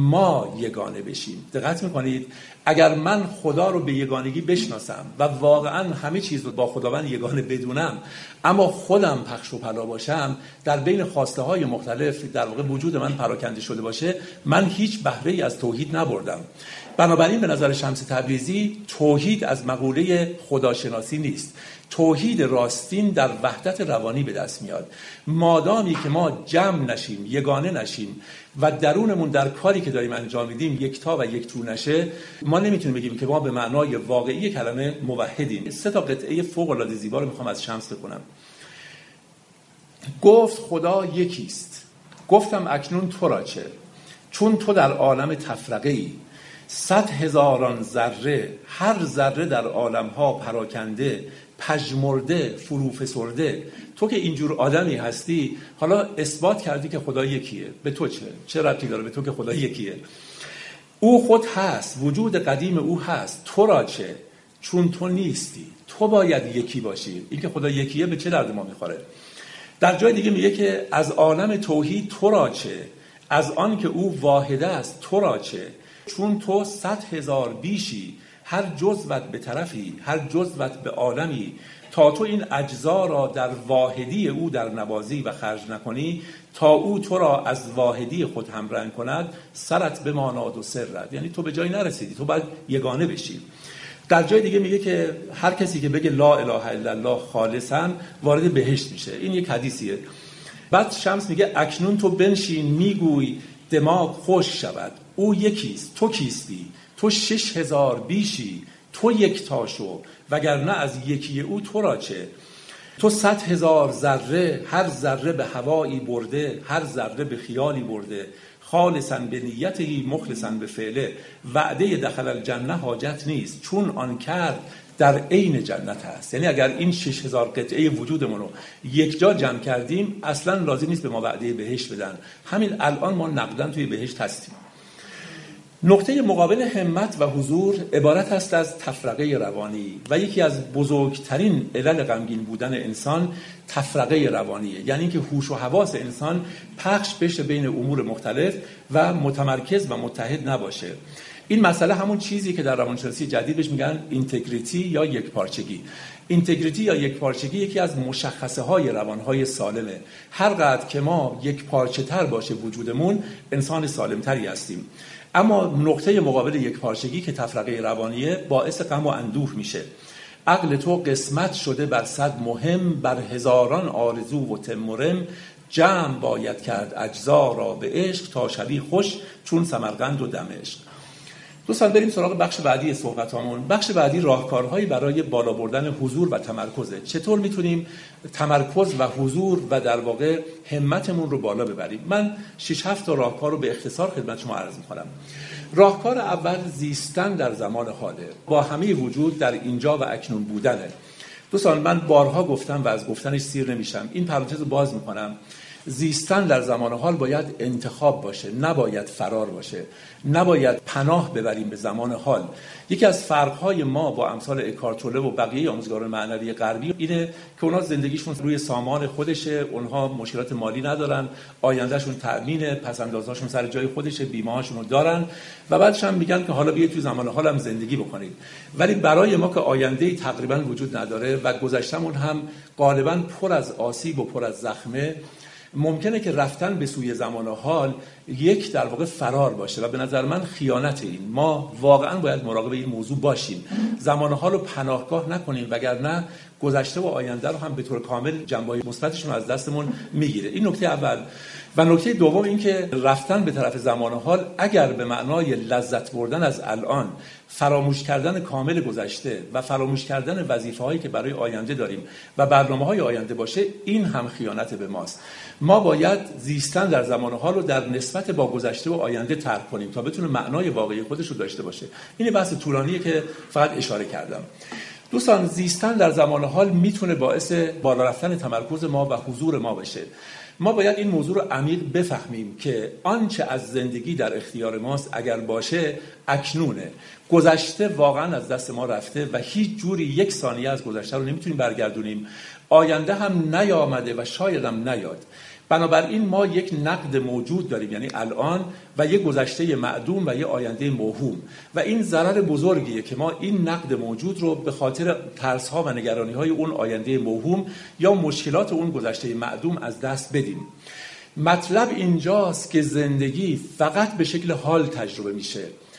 A: ما یگانه بشیم. دقت میکنید؟ اگر من خدا رو به یگانگی بشناسم و واقعا همه چیز رو با خداوند یگانه بدونم، اما خودم پخش و پلا باشم، در بین خواسته های مختلف در واقع وجود من پراکنده شده باشه، من هیچ بهره ای از توحید نبردم. بنابراین به نظر شمس تبریزی توحید از مقوله خداشناسی نیست. توحید راستین در وحدت روانی به دست میاد. مادامی که ما جمع نشیم، یگانه نشیم و درونمون در کاری که داریم انجام میدیم یکتا و یک تو نشه، ما نمیتونیم بگیم که ما به معنای واقعی کلمه موحدیم. 3 قطعه فوق العاده زیبا رو میخوام از شمس بخونم. گفت خدا یکیست، گفتم اکنون تو را چه؟ چون تو در عالم تفرقه‌ای، 100,000 ذره، هر ذره در عالم‌ها پراکنده، پژمرده، فرو فسرده. تو که اینجور آدمی هستی، حالا اثبات کردی که خدا یکیه. به تو چه ربطی داره به تو که خدا یکیه؟ او خود هست، وجود قدیم او هست. تو را چه؟ چون تو نیستی. تو باید یکی باشی. این که خدا یکیه به چه درد ما میخوره؟ در جای دیگه میگه که از عالم توحید تو را چه؟ از آن که او واحده است تو را چه؟ چون تو 100,000 بیشی، هر جزوت به طرفی، هر جزوت به عالمی، تا تو این اجزا را در واحدی او در نوازی و خرج نکنی، تا او تو را از واحدی خود همرنگ کند، سرت بماناد و سرت. یعنی تو به جایی نرسیدی، تو باید یگانه بشی. در جای دیگه میگه که هر کسی که بگه لا اله الا الله خالصا وارد بهشت میشه. این یک حدیثیه. بعد شمس میگه اکنون تو بنشین میگوی دماغ خوش شود. او یکیست، تو کیستی، تو 6000 بیشی، تو یکتا شو، وگرنه از یکی او تو را چه؟ تو 100,000 ذره، هر ذره به هوایی برده، هر ذره به خیالی برده، خالصاً به نیتی مخلصاً به فعله، وعده دخل الجنه حاجت نیست، چون آن کرد در عین جنت هست. یعنی اگر این 6000 قطعه وجودمون رو یک جا جمع کردیم اصلاً لازم نیست به ما وعده بهشت بدن، همین الان ما نقداً توی بهشت هستیم. نقطه مقابل همت و حضور عبارت است از تفرقه روانی و یکی از بزرگترین علل غمگین بودن انسان تفرقه روانیه، یعنی که هوش و حواس انسان پخش بشه بین امور مختلف و متمرکز و متحد نباشه. این مسئله همون چیزی که در روانشناسی جدید بهش میگن اینتگریتی یا یکپارچگی. اینتگریتی یا یکپارچگی یکی از مشخصه های روانهای سالمه. هر قدر که ما یکپارچه تر باشه وجودمون، انسان سالمتری هستیم. اما نقطه مقابل یکپارچگی که تفرقه روانیه باعث غم و اندوه میشه. عقل تو قسمت شده بر 100 مهم، بر هزاران آرزو و تمرم، جمع باید کرد اجزا را به عشق، تا شبی خوش چون سمرقند و دمشق. دوستان بریم سراغ بخش بعدی صحبتامون. بخش بعدی راهکارهایی برای بالا بردن حضور و تمرکزه. چطور میتونیم تمرکز و حضور و در واقع همتمون رو بالا ببریم؟ من 6-7 تا راهکار رو به اختصار خدمت شما عرض می‌کنم. راهکار اول زیستن در زمان حاله، با همه وجود در اینجا و اکنون بودنه. دوستان من بارها گفتم و از گفتنش سیر نمیشم، این پرانتز رو باز می‌کنم. زیستن در زمان حال باید انتخاب باشه، نباید فرار باشه، نباید پناه ببریم به زمان حال. یکی از فرق‌های ما با امثال اکارت توله و بقیه آموزگاران معنوی غربی اینه که اونا زندگیشون روی سامان خودشه، اونها مشکلات مالی ندارن، آیندهشون تأمینه، پس‌اندازهاشون سر جای خودشه، بیمه‌هاشون رو دارن و بعدش هم میگن که حالا بیاید توی زمان حال هم زندگی بکنید. ولی برای ما که آینده‌ای تقریبا وجود نداره و گذشتمون هم غالبا پر از آسیب و پر از زخمه، ممکنه که رفتن به سوی زمان حال یک در واقع فرار باشه و به نظر من خیانت. این ما واقعا باید مراقب این موضوع باشیم، زمان حال رو پناهگاه نکنیم، وگرنه گذشته و آینده رو هم به طور کامل جنبه‌های مثبتشون از دستمون میگیره. این نکته اول. و نکته دوم این که رفتن به طرف زمان حال اگر به معنای لذت بردن از الان، فراموش کردن کامل گذشته و فراموش کردن وظیفه‌هایی که برای آینده داریم و برنامه‌های آینده باشه، این هم خیانت به ماست. ما باید زیستن در زمان حال رو در نسبت با گذشته و آینده طرح کنیم تا بتونه معنای واقعی خودش رو داشته باشه. این بحث طولانیه که فقط اشاره کردم. دوستان زیستن در زمان حال میتونه باعث بالا رفتن تمرکز ما و حضور ما بشه. ما باید این موضوع رو عمیق بفهمیم که آنچه از زندگی در اختیار ماست اگر باشه اکنونه. گذشته واقعا از دست ما رفته و هیچ جوری یک ثانیه از گذشته رو نمیتونیم برگردونیم. آینده هم نیامده و شاید هم نیاد. بنابراین ما یک نقد موجود داریم، یعنی الان، و یک گذشته معدوم و یک آینده موهوم، و این ضرر بزرگیه که ما این نقد موجود رو به خاطر ترس‌ها و نگرانی‌های اون آینده موهوم یا مشکلات اون گذشته معدوم از دست بدیم. مطلب اینجاست که زندگی فقط به شکل حال تجربه میشه.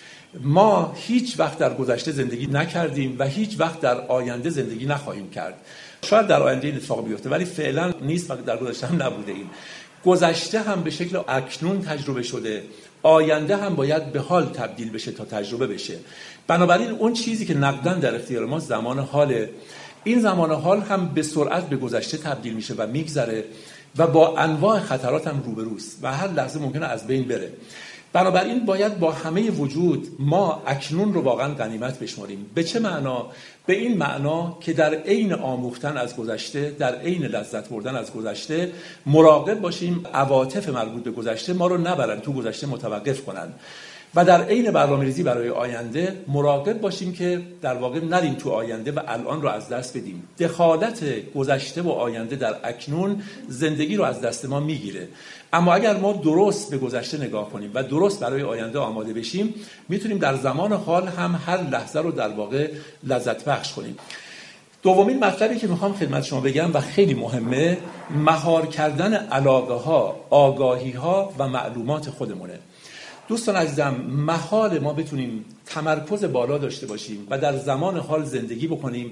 A: ما هیچ وقت در گذشته زندگی نکردیم و هیچ وقت در آینده زندگی نخواهیم کرد. شاید در آینده این اتفاق بیفته ولی فعلا نیست و در گذشته هم نبوده. این گذشته هم به شکل اکنون تجربه شده، آینده هم باید به حال تبدیل بشه تا تجربه بشه. بنابراین اون چیزی که نقداً در اختیار ما زمان حاله، این زمان حال هم به سرعت به گذشته تبدیل میشه و میگذره و با انواع خطرات هم روبروست و هر لحظه ممکنه از بین بره. بنابراین باید با همه وجود ما اکنون رو واقعا غنیمت بشماریم. به چه معنا؟ به این معنا که در عین آموختن از گذشته، در عین لذت بردن از گذشته، مراقب باشیم عواطف مربوط به گذشته ما رو نبرن تو گذشته متوقف کنن و در عین برنامه‌ریزی برای آینده مراقب باشیم که در واقع نریم تو آینده و الان رو از دست بدیم. دخالت گذشته و آینده در اکنون زندگی رو از دست ما میگیره. اما اگر ما درست به گذشته نگاه کنیم و درست برای آینده آماده بشیم، میتونیم در زمان حال هم هر لحظه رو در واقع لذت بخش کنیم. دومین مطلبی که میخوام خدمت شما بگم و خیلی مهمه، مهار کردن علاقه ها، آگاهی ها و معلومات خودمونه. دوستان عزیزم، محال ما بتونیم تمرکز بالا داشته باشیم و در زمان حال زندگی بکنیم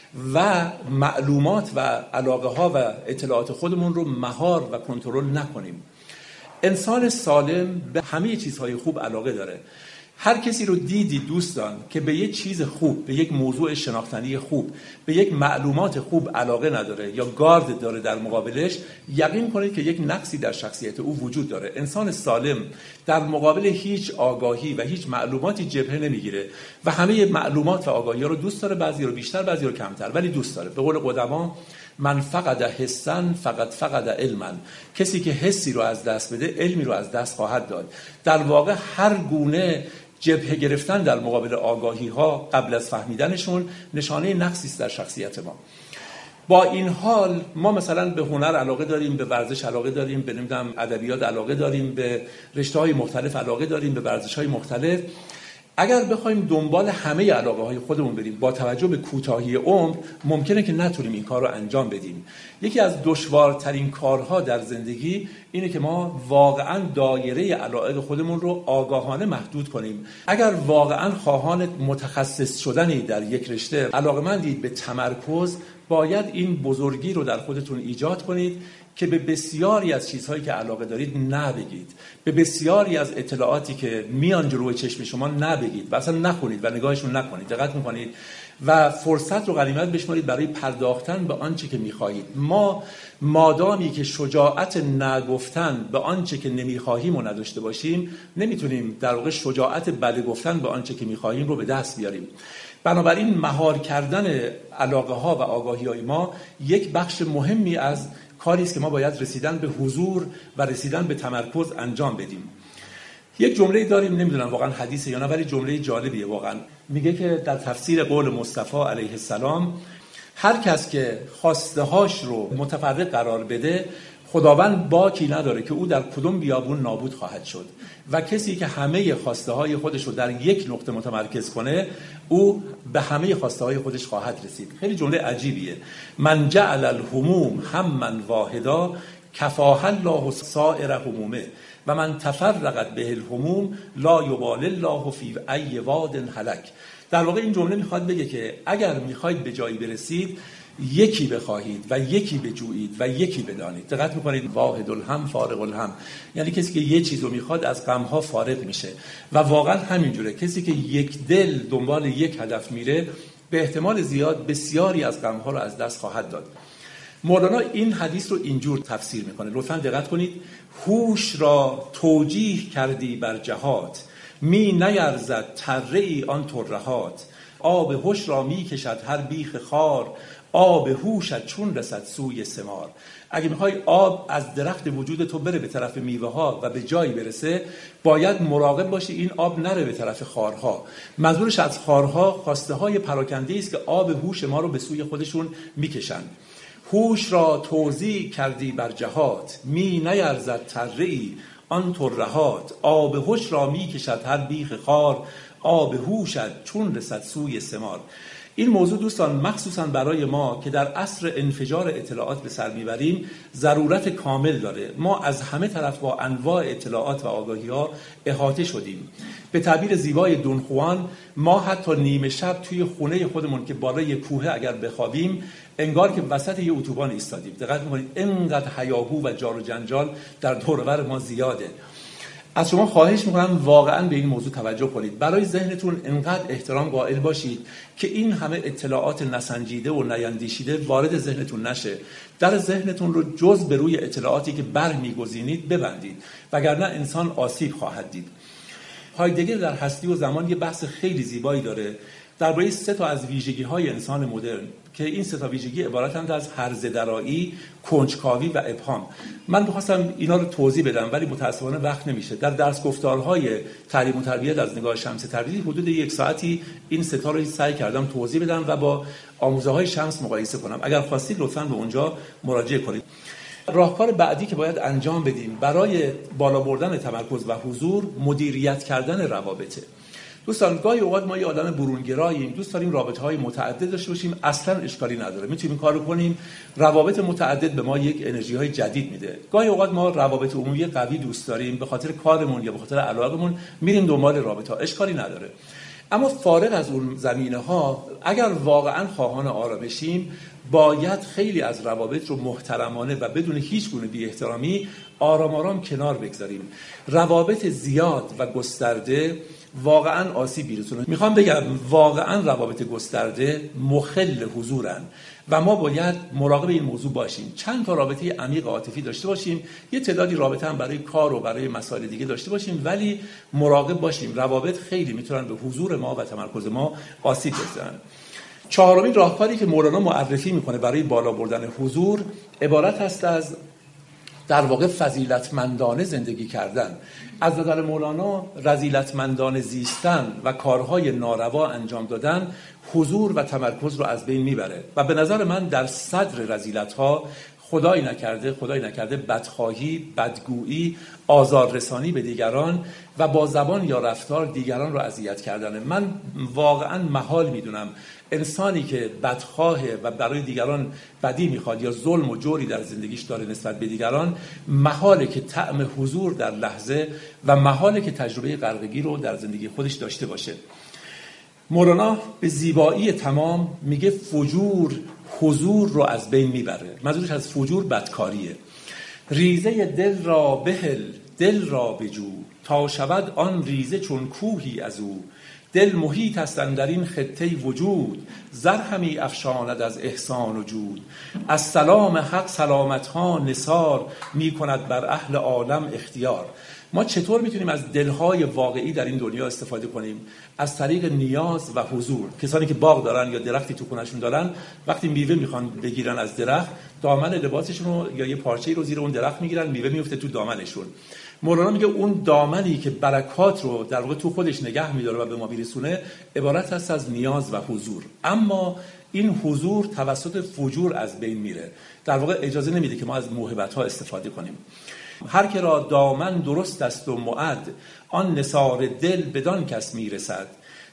A: و معلومات و علاقه ها و اطلاعات خودمون رو مهار و کنترل نکنیم. انسان سالم به همه چیزهای خوب علاقه داره. هر کسی رو دیدید دوستان که به یک چیز خوب، به یک موضوع شناختنی خوب، به یک معلومات خوب علاقه نداره یا گارد داره در مقابلش، یقین کنید که یک نقصی در شخصیت او وجود داره. انسان سالم در مقابل هیچ آگاهی و هیچ معلوماتی جبهه نمیگیره و همه معلومات و آگاهی رو دوست داره، بعضی رو بیشتر بعضی رو کمتر، ولی دوست داره. به قول قدما من فقد حسا فقد فقد علما، کسی که حسی رو از دست بده علمی رو از دست خواهد داد. در واقع هر گونه جبهه گرفتن در مقابل آگاهی ها قبل از فهمیدنشون نشانه نقصی است در شخصیت ما. با این حال ما مثلا به هنر علاقه داریم، به ورزش علاقه داریم، به نمیدونم ادبیات علاقه داریم، به رشته‌های مختلف علاقه داریم، به ورزش‌های مختلف. اگر بخوایم دنبال همه علاقه‌های خودمون بریم با توجه به کوتاهی عمر، ممکنه که نتونیم این کار رو انجام بدیم. یکی از دشوارترین کارها در زندگی اینه که ما واقعاً دایره علایق خودمون رو آگاهانه محدود کنیم. اگر واقعاً خواهان متخصص شدنی در یک رشته علاقه‌مندید به تمرکز، باید این بزرگی رو در خودتون ایجاد کنید که به بسیاری از چیزهایی که علاقه دارید نبگید، به بسیاری از اطلاعاتی که میان جلوی چشم شما نبگید و اصلا نخونید و نگاهشون نکنید. دقت میکنید و فرصت رو غنیمت بشمارید برای پرداختن به آنچه که میخواهید. ما مادامی که شجاعت نگفتن به آنچه که نمیخواهیم و نداشته باشیم، نمیتونیم در واقع شجاعت بله گفتن به آنچه که میخواهیم رو به دست بیاریم. بنابراین مهار کردن علاقه ها و آگاهی های ما یک بخش مهمی از کاری است که ما باید رسیدن به حضور و رسیدن به تمرکز انجام بدیم. یک جمله داریم، نمیدونم واقعا حدیثه یا نه، ولی جمله جالبیه واقعا. میگه که در تفسیر قول مصطفی علیه السلام، هر کس که خواسته هاش رو متفرق قرار بده، خداوند باکی نداره که او در کدوم بیابون نابود خواهد شد و کسی که همه خواسته های خودش رو در یک نقطه متمرکز کنه، او به همه خواسته های خودش خواهد رسید. خیلی جمله عجیبیه. من جعل الهموم همًا واحدا کفاه الله سائر همومه و من تفرقت به الهموم لا یبال الله فی ای واد هلک. در واقع این جمله میخواد بگه که اگر میخواید به جایی برسید، یکی بخواهید و یکی بجویید و یکی بدانید. دقت میکنید واحد الهم فارغ الهم، یعنی کسی که یه چیزو میخواد از غمها فارغ میشه و واقعا همینجوره. کسی که یک دل دنبال یک هدف میره، به احتمال زیاد بسیاری از غمها رو از دست خواهد داد. مولانا این حدیث رو اینجور تفسیر میکنه، لطفاً دقت کنید. هوش را توجیه کردی بر جهات، می نیرزد تره ای آن ترهات. آب هوش را می کشد هر بیخ خار، آب هوشت چون رسد سوی ثمار. اگه میخوای آب از درخت وجود تو بره به طرف میوه ها و به جایی برسه، باید مراقب باشی این آب نره به طرف خارها. منظورش از خارها خواسته های پراکنده است که آب هوش ما رو به سوی خودشون میکشن. هوش را توزیع کردی بر جهات، می نیرزد تره‌ای آن ترهات. آب هوش را می کشد هر بیخ خار، آب هوشت چون رسد سوی ثمار. این موضوع دوستان مخصوصا برای ما که در عصر انفجار اطلاعات به سر میبریم ضرورت کامل داره. ما از همه طرف با انواع اطلاعات و آگاهی ها احاطه شدیم. به تعبیر زیبای دون خوان، ما حتی نیمه شب توی خونه خودمون که بالای کوه اگر بخوابیم، انگار که وسط یه اتوبان ایستادیم. دقت می‌کنید اینقدر هیاهو و جار و جنجال در دور و بر ما زیاده. از شما خواهش میکنم واقعا به این موضوع توجه کنید. برای ذهنتون انقدر احترام قائل باشید که این همه اطلاعات نسنجیده و نیندیشیده وارد ذهنتون نشه. در ذهنتون رو جز به روی اطلاعاتی که برمیگزینید ببندید، وگرنه انسان آسیب خواهد دید. هایدگر در هستی و زمان یه بحث خیلی زیبایی داره درباره 3 از ویژگی‌های انسان مدرن که این 3 ویژگی عبارتند از هرزه درایی، کنجکاوی و ابهام. من می‌خواستم اینا رو توضیح بدم ولی متأسفانه وقت نمیشه. در درس گفتارهای تعلیم و تربیت از نگاه شمس تبریزی حدود 1 ساعتی این 3 رو سعی کردم توضیح بدم و با آموزه‌های شمس مقایسه کنم. اگر خواستید لطفاً به اونجا مراجعه کنید. راهکار بعدی که باید انجام بدیم برای بالا بردن تمرکز و حضور، مدیریت کردن روابطه. دوستان گاهی اوقات ما یه آدم برونگراییم، دوست داریم رابطه‌های متعدد داشته باشیم، اصلاً اشکالی نداره، میتونیم این کارو کنیم. روابط متعدد به ما یک انرژی‌های جدید میده. گاهی اوقات ما روابط عمومی قوی دوست داریم، به خاطر کارمون یا به خاطر علاقمون میریم دنبال رابطه‌ها، اشکالی نداره. اما فارغ از اون زمینه‌ها، اگر واقعا خواهان آرامشیم، باید خیلی از روابط رو محترمانه و بدون هیچ گونه بی‌احترامی آرام آرام کنار بگذاریم. روابط زیاد و گسترده واقعا آسیب می‌رسونه. میخوام بگم واقعا روابط گسترده مخل حضورن و ما باید مراقب این موضوع باشیم. چند تا رابطه عمیق عاطفی داشته باشیم، یه تعدادی رابطه هم برای کار و برای مسائل دیگه داشته باشیم، ولی مراقب باشیم. روابط خیلی میتونن به حضور ما و تمرکز ما آسیب بزنن. چهارمین راهکاری که مولانا معرفی میکنه برای بالا بردن حضور عبارت هست از در واقع فضیلتمندانه زندگی کردن. از نظر مولانا رذیلتمندانه زیستن و کارهای ناروا انجام دادن حضور و تمرکز رو از بین میبره و به نظر من در صدر رذیلت‌ها خدای نکرده بدخواهی، بدگویی، آزاررسانی به دیگران و با زبان یا رفتار دیگران رو اذیت کردن. من واقعا محال میدونم انسانی که بدخواهه و برای دیگران بدی میخواد یا ظلم و جوری در زندگیش داره نسبت به دیگران، محاله که طعم حضور در لحظه و محاله که تجربه غرقگی رو در زندگی خودش داشته باشه. مولانا به زیبایی تمام میگه فجور حضور رو از بین میبره. منظورش از فجور بدکاریه. ریزه دل را بهل دل را بجو، تا شود آن ریزه چون کوهی از او. دل محیط است اندر این خطه وجود، زر همی افشاند از احسان و جود. از سلام حق سلامت ها نثار، می کند بر اهل عالم اختیار. ما چطور میتونیم از دلهای واقعی در این دنیا استفاده کنیم؟ از طریق نیاز و حضور. کسانی که باغ دارن یا درختی تو خونه‌شون دارن، وقتی میوه میخوان بگیرن از درخت، دامن لباسشون رو یا یه پارچه‌ای رو زیر اون درخت میگیرن، میوه میفته تو دامنشون. مولانا میگه اون دامنی که برکات رو در واقع تو خودش نگه میداره و به ما میرسونه عبارت هست از نیاز و حضور. اما این حضور توسط فجور از بین میره. در واقع اجازه نمیده که ما از موهبت‌ها استفاده کنیم. هر که را دامن درست است و معد، آن نثار دل بدان کس میرسد.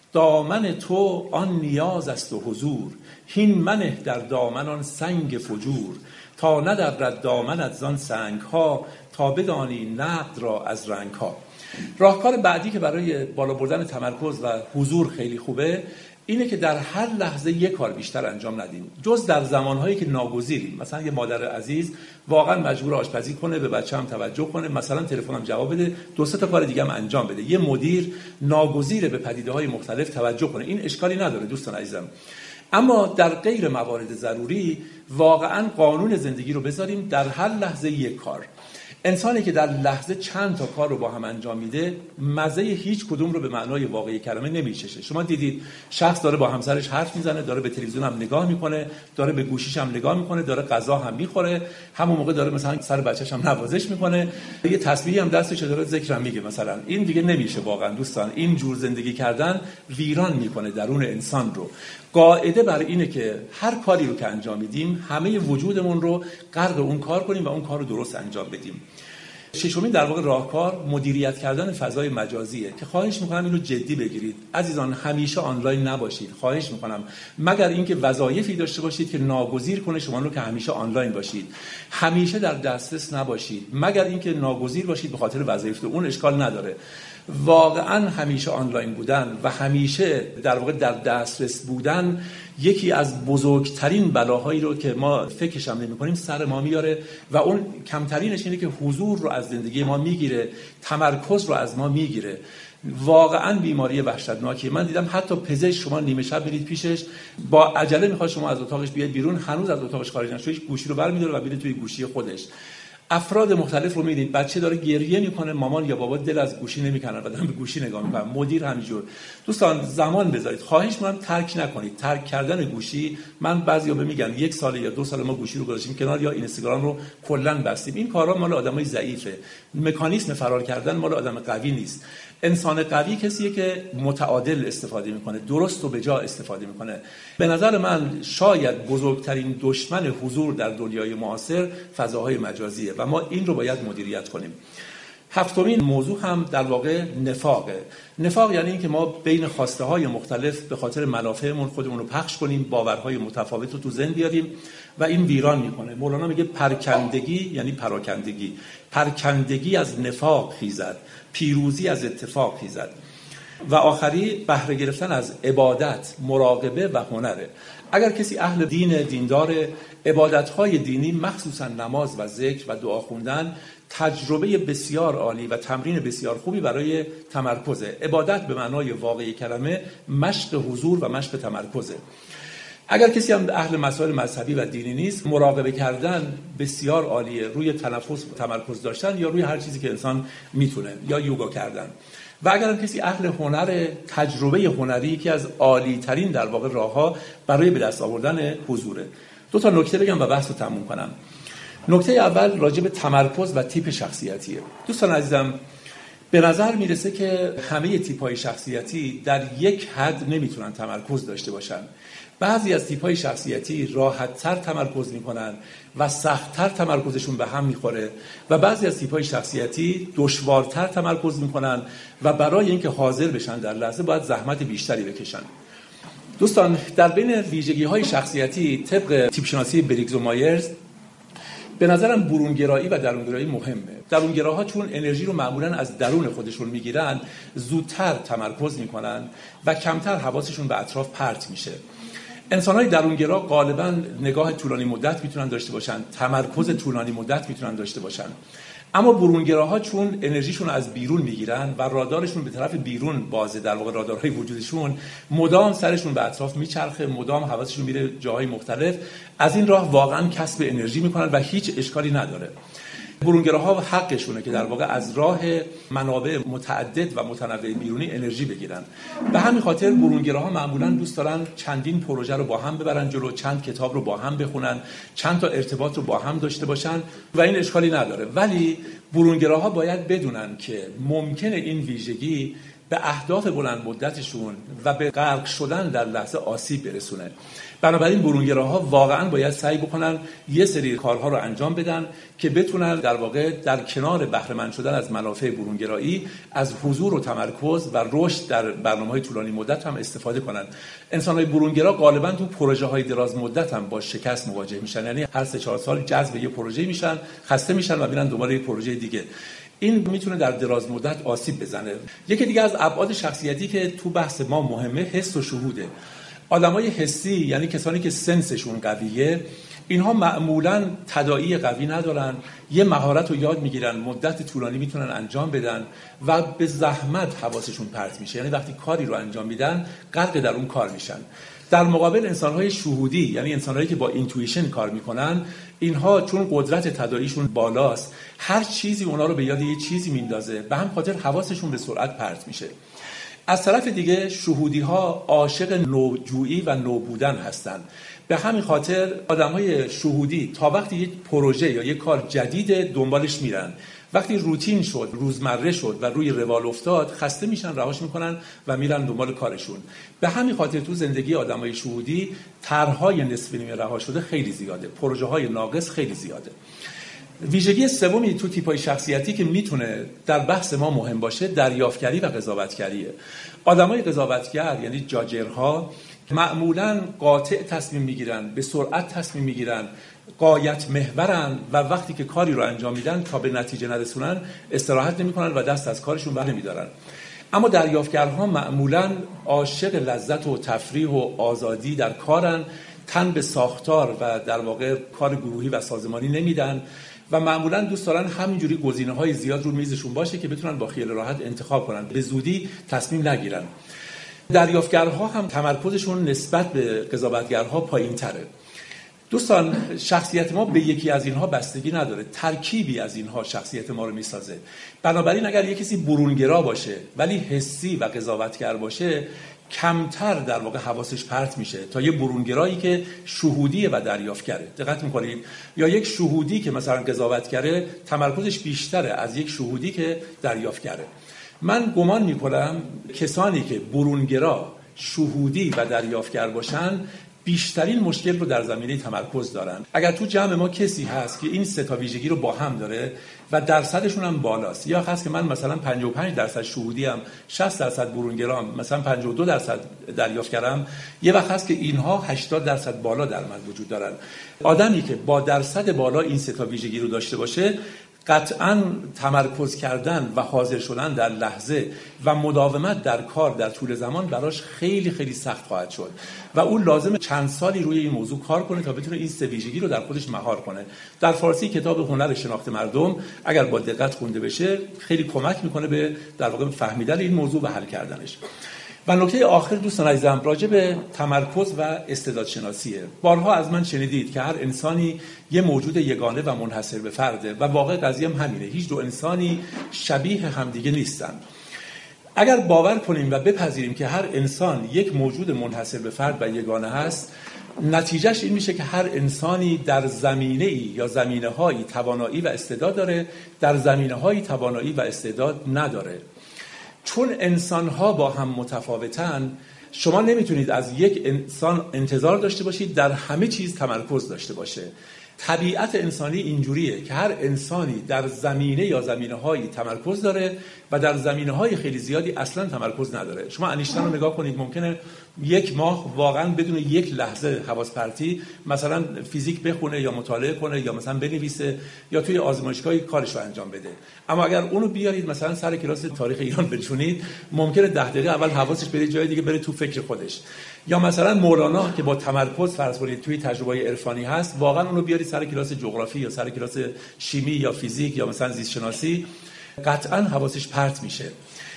A: دامن تو آن نیاز است و حضور، هین منه در دامن آن سنگ فجور. تا ندرد دامن از آن سنگ ها، تا بدانی نقد را از رنگ ها. راهکار بعدی که برای بالا بردن تمرکز و حضور خیلی خوبه اینه که در هر لحظه یک کار بیشتر انجام ندیم، جز در زمانهایی که ناگزیریم. مثلا یه مادر عزیز واقعا مجبور آشپزی کنه، به بچه‌ام توجه کنه، مثلا تلفنم جواب بده، دو سه تا کار دیگه هم انجام بده. یه مدیر ناگزیر به پدیده‌های مختلف توجه کنه، این اشکالی نداره دوستان عزیزم. اما در غیر موارد ضروری واقعا قانون زندگی رو بذاریم در هر لحظه یک کار. انسانی که در لحظه چند تا کار رو با هم انجام میده مزه هیچ کدوم رو به معنای واقعی کلمه نمیچشه. شما دیدید شخص داره با همسرش حرف میزنه، داره به تلویزیون هم نگاه میکنه، داره به گوشیش هم نگاه میکنه، داره غذا هم میخوره، همون موقع داره مثلا سر بچه‌ش هم نوازش میکنه، یه تسبیحی هم دستش داره ذکر هم میگه مثلا. این دیگه نمیشه واقعا دوستان. این جور زندگی کردن ویران میکنه درون انسان رو. قاعده بر اینه که هر کاری رو که انجام میدیم همه وجودمون رو غرق اون کار کنیم و اون کار رو درست انجام بدیم. ششمین در واقع راهکار مدیریت کردن فضای مجازیه که خواهش میکنم اینو جدی بگیرید. عزیزان همیشه آنلاین نباشید، خواهش میکنم، مگر اینکه وظایفی داشته باشید که ناگزیر کنه شما رو که همیشه آنلاین باشید. همیشه در دسترس نباشید مگر اینکه ناگزیر باشید به خاطر وظایف، اون اشکال نداره. واقعا همیشه آنلاین بودن و همیشه در واقع در دسترس بودن یکی از بزرگترین بلاهایی رو که ما فکرش هم نمی‌کنیم سر ما میاره و اون کمترینش اینه که حضور رو از زندگی ما میگیره، تمرکز رو از ما میگیره. واقعا بیماری وحشتناکی. من دیدم حتی پزشک شما نیمه شب میرید پیشش، با عجله میخواد شما از اتاقش بیاید بیرون، هنوز از اتاقش خارج نشده، گوشی رو برمی‌داره و میره توی گوشی خودش. افراد مختلف رو می‌بینید، بچه داره گریه میکنه، مامان یا بابا دل از گوشی نمیکنن و دارن به گوشی نگاه میکنن، مدیر همینجور. دوستان زمان بذارید، خواهش می‌کنم ترک نکنید. ترک کردن گوشی، من بعضیا به میگن 1 سال یا 2 سال ما گوشی رو گذاشتیم کنار یا اینستاگرام رو کلاً بستیم. این کارا مال آدمای ضعیفه. مکانیزم فرار کردن مال آدم قوی نیست. انسان قوی کسیه که متعادل استفاده میکنه، درست و به جا استفاده میکنه. به نظر من شاید بزرگترین دشمن حضور در دنیای معاصر فضاهای مجازیه و ما این رو باید مدیریت کنیم. هفتمین موضوع هم در واقع نفاقه. نفاق یعنی این که ما بین خواسته های مختلف به خاطر منافعمون خودمون رو پخش کنیم، باورهای متفاوت رو تو ذهن بیاریم و این ویران میکنه. مولانا میگه پرکندگی یعنی پراکندگی. پرکندگی از نفاق خیزد، پیروزی از اتفاق خیزد. و آخری بهره گرفتن از عبادت، مراقبه و هنره. اگر کسی اهل دیندار، عبادت‌های دینی مخصوصا نماز و ذکر و دعا خوندن تجربه بسیار عالی و تمرین بسیار خوبی برای تمرکزه. عبادت به معنای واقعی کلمه مشق حضور و مشق تمرکزه. اگر کسی هم اهل مسائل مذهبی و دینی نیست، مراقبه کردن بسیار عالیه، روی تنفس تمرکز داشتن یا روی هر چیزی که انسان میتونه، یا یوگا کردن. و اگر هم کسی اهل هنر، تجربه هنری یکی از عالی ترین در واقع راه‌ها برای به دست آوردن حضوره. دو تا نکته بگم و بحث رو تموم کنم. نکته اول راجع به تمرکز و تیپ شخصیتیه. دوستان عزیزم، به نظر میرسه که همه تیپ‌های شخصیتی در یک حد نمیتونن تمرکز داشته باشن. بعضی از تیپ‌های شخصیتی راحت‌تر تمرکز می‌کنن و سخت‌تر تمرکزشون به هم می‌خوره و بعضی از تیپ‌های شخصیتی دشوارتر تمرکز می‌کنن و برای اینکه حاضر بشن در لحظه باید زحمت بیشتری بکشن. دوستان، در بین ویژگی‌های شخصیتی طبق تیپ شناسی بریگز و مایرز به نظرم برونگرایی و درونگرایی مهمه. درونگراها چون انرژی رو معمولاً از درون خودشون میگیرن، زودتر تمرکز میکنن و کمتر حواسشون به اطراف پرت میشه. انسان‌های درونگرا غالباً نگاه طولانی مدت میتونن داشته باشن، تمرکز طولانی مدت میتونن داشته باشن. اما برونگراها چون انرژیشون از بیرون میگیرن و رادارشون به طرف بیرون بازه، در واقع رادارهای وجودشون مدام سرشون به اطراف میچرخه، مدام حواسشون میره جاهای مختلف، از این راه واقعاً کسب انرژی میکنن و هیچ اشکالی نداره. برونگراها حقشونه که در واقع از راه منابع متعدد و متنوع بیرونی انرژی بگیرن. به همین خاطر برونگراها معمولاً دوست دارن چندین پروژه رو با هم ببرن جلو، چند کتاب رو با هم بخونن، چند تا ارتباط رو با هم داشته باشن و این اشکالی نداره. ولی برونگراها باید بدونن که ممکنه این ویژگی به اهداف بلند مدتشون و به غرق شدن در لحظه آسیب برسونه. بنابراین برونگراها واقعا باید سعی بکنن یه سری کارها رو انجام بدن که بتونن در واقع در کنار بهره مند شدن از منافع برونگرایی از حضور و تمرکز و رشد در برنامه‌های طولانی مدت هم استفاده کنن. انسان‌های برونگرا غالبا تو پروژه‌های دراز مدت هم با شکست مواجه میشن، یعنی هر 3-4 سال جذب یه پروژه میشن، خسته میشن و میرن دنبال یه پروژه دیگه. این میتونه در دراز مدت آسیب بزنه. یکی دیگه از ابعاد شخصیتی که تو بحث ما مهمه، حس و شهوده. آدمای حسی یعنی کسانی که سنسشون قویه، اینها معمولاً تداعی قوی ندارن، یه مهارت رو یاد میگیرن، مدت طولانی میتونن انجام بدن و به زحمت حواسشون پرت میشه، یعنی وقتی کاری رو انجام میدن غرق در اون کار میشن. در مقابل انسان‌های شهودی یعنی انسان‌هایی که با اینتویشن کار میکنن، اینها چون قدرت تداعیشون بالاست، هر چیزی اونا رو به یاد یه چیزی میندازه، به هم خاطر حواسشون به سرعت پرت میشه. از طرف دیگه شهودی‌ها عاشق نوجویی و نوبودن هستن. به همین خاطر آدم‌های شهودی تا وقتی یک پروژه یا یک کار جدید دنبالش میرن، وقتی روتین شد، روزمره شد و روی روال افتاد، خسته میشن، رهاش میکنن و میرن دنبال کارشون. به همین خاطر تو زندگی آدمای شهودی طرح‌های نصف نیمه رها شده خیلی زیاده، پروژه‌های ناقص خیلی زیاده. ویژگی سومی تو تیپ‌های شخصیتی که میتونه در بحث ما مهم باشه، دریافتگری و قضاوتگریه. آدمای قضاوتگر یعنی جاجرها معمولاً قاطع تصمیم میگیرن، به سرعت تصمیم میگیرن، غایت محورن و وقتی که کاری رو انجام میدن تا به نتیجه نرسونن استراحت نمیکنن و دست از کارشون بر نمیدارن. اما دریافتگرها معمولاً عاشق لذت و تفریح و آزادی در کارن، تن به ساختار و در واقع کار گروهی و سازمانی نمیدن و معمولاً دوست دارن همینجوری گزینه‌های زیاد رو میزشون باشه که بتونن با خیال راحت انتخاب کنن، به زودی تصمیم نگیرن. دریافتگرها هم تمرکزشون نسبت به قضاوتگرها پایین‌تره. دوستان، شخصیت ما به یکی از اینها بستگی نداره، ترکیبی از اینها شخصیت ما رو میسازه. بنابراین اگر یک کسی برونگرا باشه ولی حسی و قضاوتگر باشه، کمتر در واقع حواسش پرت میشه تا یه برونگرایی که شهودی و دریافتگره. دقت میکنید؟ یا یک شهودی که مثلا قضاوتگره، تمرکزش بیشتره از یک شهودی که دریافتگره. من گمان میکنم کسانی که برونگرا، شهودی و دریافتگر باشن بیشترین مشکل رو در زمینه تمرکز دارن. اگر تو جمع ما کسی هست که این سه تا ویژگی رو با هم داره و درصدشون هم بالاست، یا هست که من مثلا 55% شهودی ام، 60% برونگرام، مثلا 52% دریافتگرم، یه وقت هست که اینها 80% بالا در من وجود دارن. آدمی که با درصد بالا این سه تا ویژگی رو داشته باشه قطعاً تمرکز کردن و حاضر شدن در لحظه و مداومت در کار در طول زمان براش خیلی خیلی سخت خواهد شد و اون لازم چند سالی روی این موضوع کار کنه تا بتونه این سه ویژگی رو در خودش مهار کنه. در فارسی کتاب هنر شناخت مردم اگر با دقت خونده بشه خیلی کمک میکنه به در واقع فهمیدن این موضوع و حل کردنش. و نکته آخر دوستان عزیزم راجع به تمرکز و استعداد شناسیه. بارها از من شنیدید که هر انسانی یه موجود یگانه و منحصر به فرده و واقع قضیه هم همینه. هیچ دو انسانی شبیه همدیگه نیستن. اگر باور کنیم و بپذیریم که هر انسان یک موجود منحصر به فرد و یگانه هست، نتیجهش این میشه که هر انسانی در زمینه‌ای یا زمینه‌هایی توانایی و استعداد داره، در زمینه‌هایی توانایی و استعداد نداره. چون انسان‌ها با هم متفاوتن، شما نمیتونید از یک انسان انتظار داشته باشید در همه چیز تمرکز داشته باشه. طبیعت انسانی اینجوریه که هر انسانی در زمینه یا زمینه‌هایی تمرکز داره و در زمینه‌های خیلی زیادی اصلا تمرکز نداره. شما انیشتین رو نگاه کنید، ممکنه یک ماه واقعا بدون یک لحظه حواس پرتی مثلا فیزیک بخونه یا مطالعه کنه یا مثلا بنویسه یا توی آزمایشگاهی کارش رو انجام بده. اما اگر اونو بیارید مثلا سر کلاس تاریخ ایران بنشونید، ممکنه 10 دقیقه اول حواسش بره جای دیگه، بره تو فکر خودش. یا مثلا مولانا که با تمرکز فرض کنید توی تجربه عرفانی هست، واقعا اونو بیارید سر کلاس جغرافی یا سر کلاس شیمی یا فیزیک یا مثلا زیست شناسی، قطعا حواسش پرت میشه.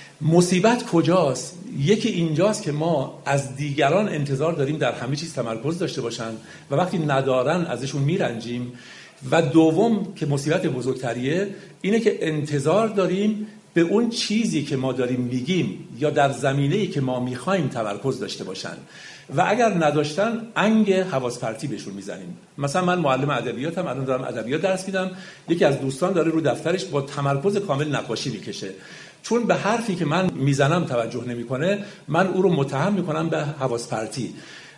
A: مصیبت کجاست؟ یکی اینجاست که ما از دیگران انتظار داریم در همه چیز تمرکز داشته باشن و وقتی ندارن ازشون میرنجیم. و دوم که مصیبت بزرگتریه اینه که انتظار داریم به اون چیزی که ما داریم میگیم یا در زمینه‌ای که ما میخوایم تمرکز داشته باشن و اگر نداشتن انگ حواس پرتی بهشون میزنیم. مثلا من معلم ادبیاتم، الان دارم ادبیات درس میدم، یکی از دوستان داره رو دفترش با تمرکز کامل نقاشی میکشه. چون به حرفی که من میزنم توجه نمیکنه، من او رو متهم میکنم به حواس پرتی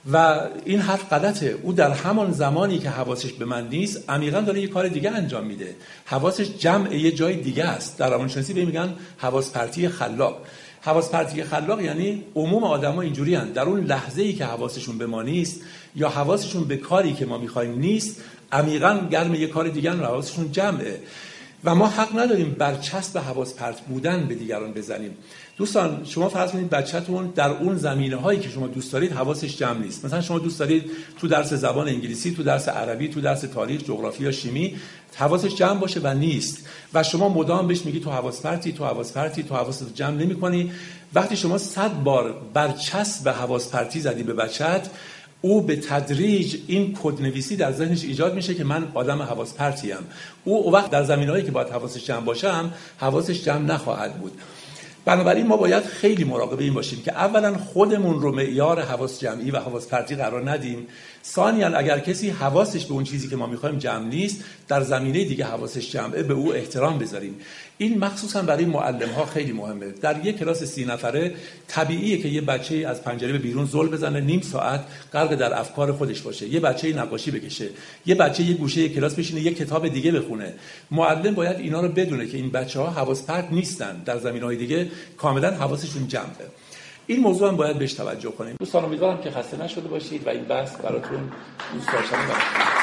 A: و این حرف غلطه. او در همان زمانی که حواسش به من نیست عمیقا داره یه کار دیگه انجام میده، حواسش جمع یه جای دیگه است. در روانشناسی به میگن حواس پرتی خلاق. حواس پرتی خلاق یعنی عموم آدما اینجوری هستند، در اون لحظه‌ای که حواسشون به ما نیست یا حواسشون به کاری که ما می‌خوایم نیست، عمیقاً گرم یه کار دیگه رو حواسشون جمعه و ما حق نداریم برچسب حواس پرت بودن به دیگران بزنیم. دوستان شما فرض کنید بچه‌تون در اون زمینه‌هایی که شما دوست دارید حواسش جمع نیست. مثلا شما دوست دارید تو درس زبان انگلیسی، تو درس عربی، تو درس تاریخ، جغرافی یا شیمی حواسش جمع باشه و نیست و شما مدام بهش میگی تو حواس پرتی، تو حواس پرتی، تو حواست جمع نمی‌کنی. وقتی شما 100 بار برچسب حواس پرتی زدی به بچه‌ت، او به تدریج این کدنویسی در ذهنش ایجاد میشه که من آدم حواس پرتیم. او وقت در زمینه‌هایی که باید حواسش جمع باشه هم حواسش جمع نخواهد بود. بنابراین ما باید خیلی مراقب این باشیم که اولا خودمون رو معیار حواس جمعی و حواس پرتی قرار ندیم. ثانیاً اگر کسی حواسش به اون چیزی که ما می‌خوایم جمع نیست، در زمینه دیگه حواسش جمعه، به او احترام بذاریم. این مخصوصاً برای معلم‌ها خیلی مهمه. در یک کلاس 30 نفره طبیعیه که یه بچه‌ای از پنجره به بیرون زل بزنه، نیم ساعت غرق در افکار خودش باشه، یه بچه‌ای نقاشی بکشه، یه بچه یه گوشه کلاس بشینه یه کتاب دیگه بخونه. معلم باید اینا رو بدونه که این بچه‌ها حواس پرت نیستن، در زمینه‌های دیگه کاملاً حواسشون جمعه. این موضوع هم باید بهش توجه کنیم. دوستان امیدوارم که خسته نشده باشید و این بحث براتون دوست داشتنی باشه.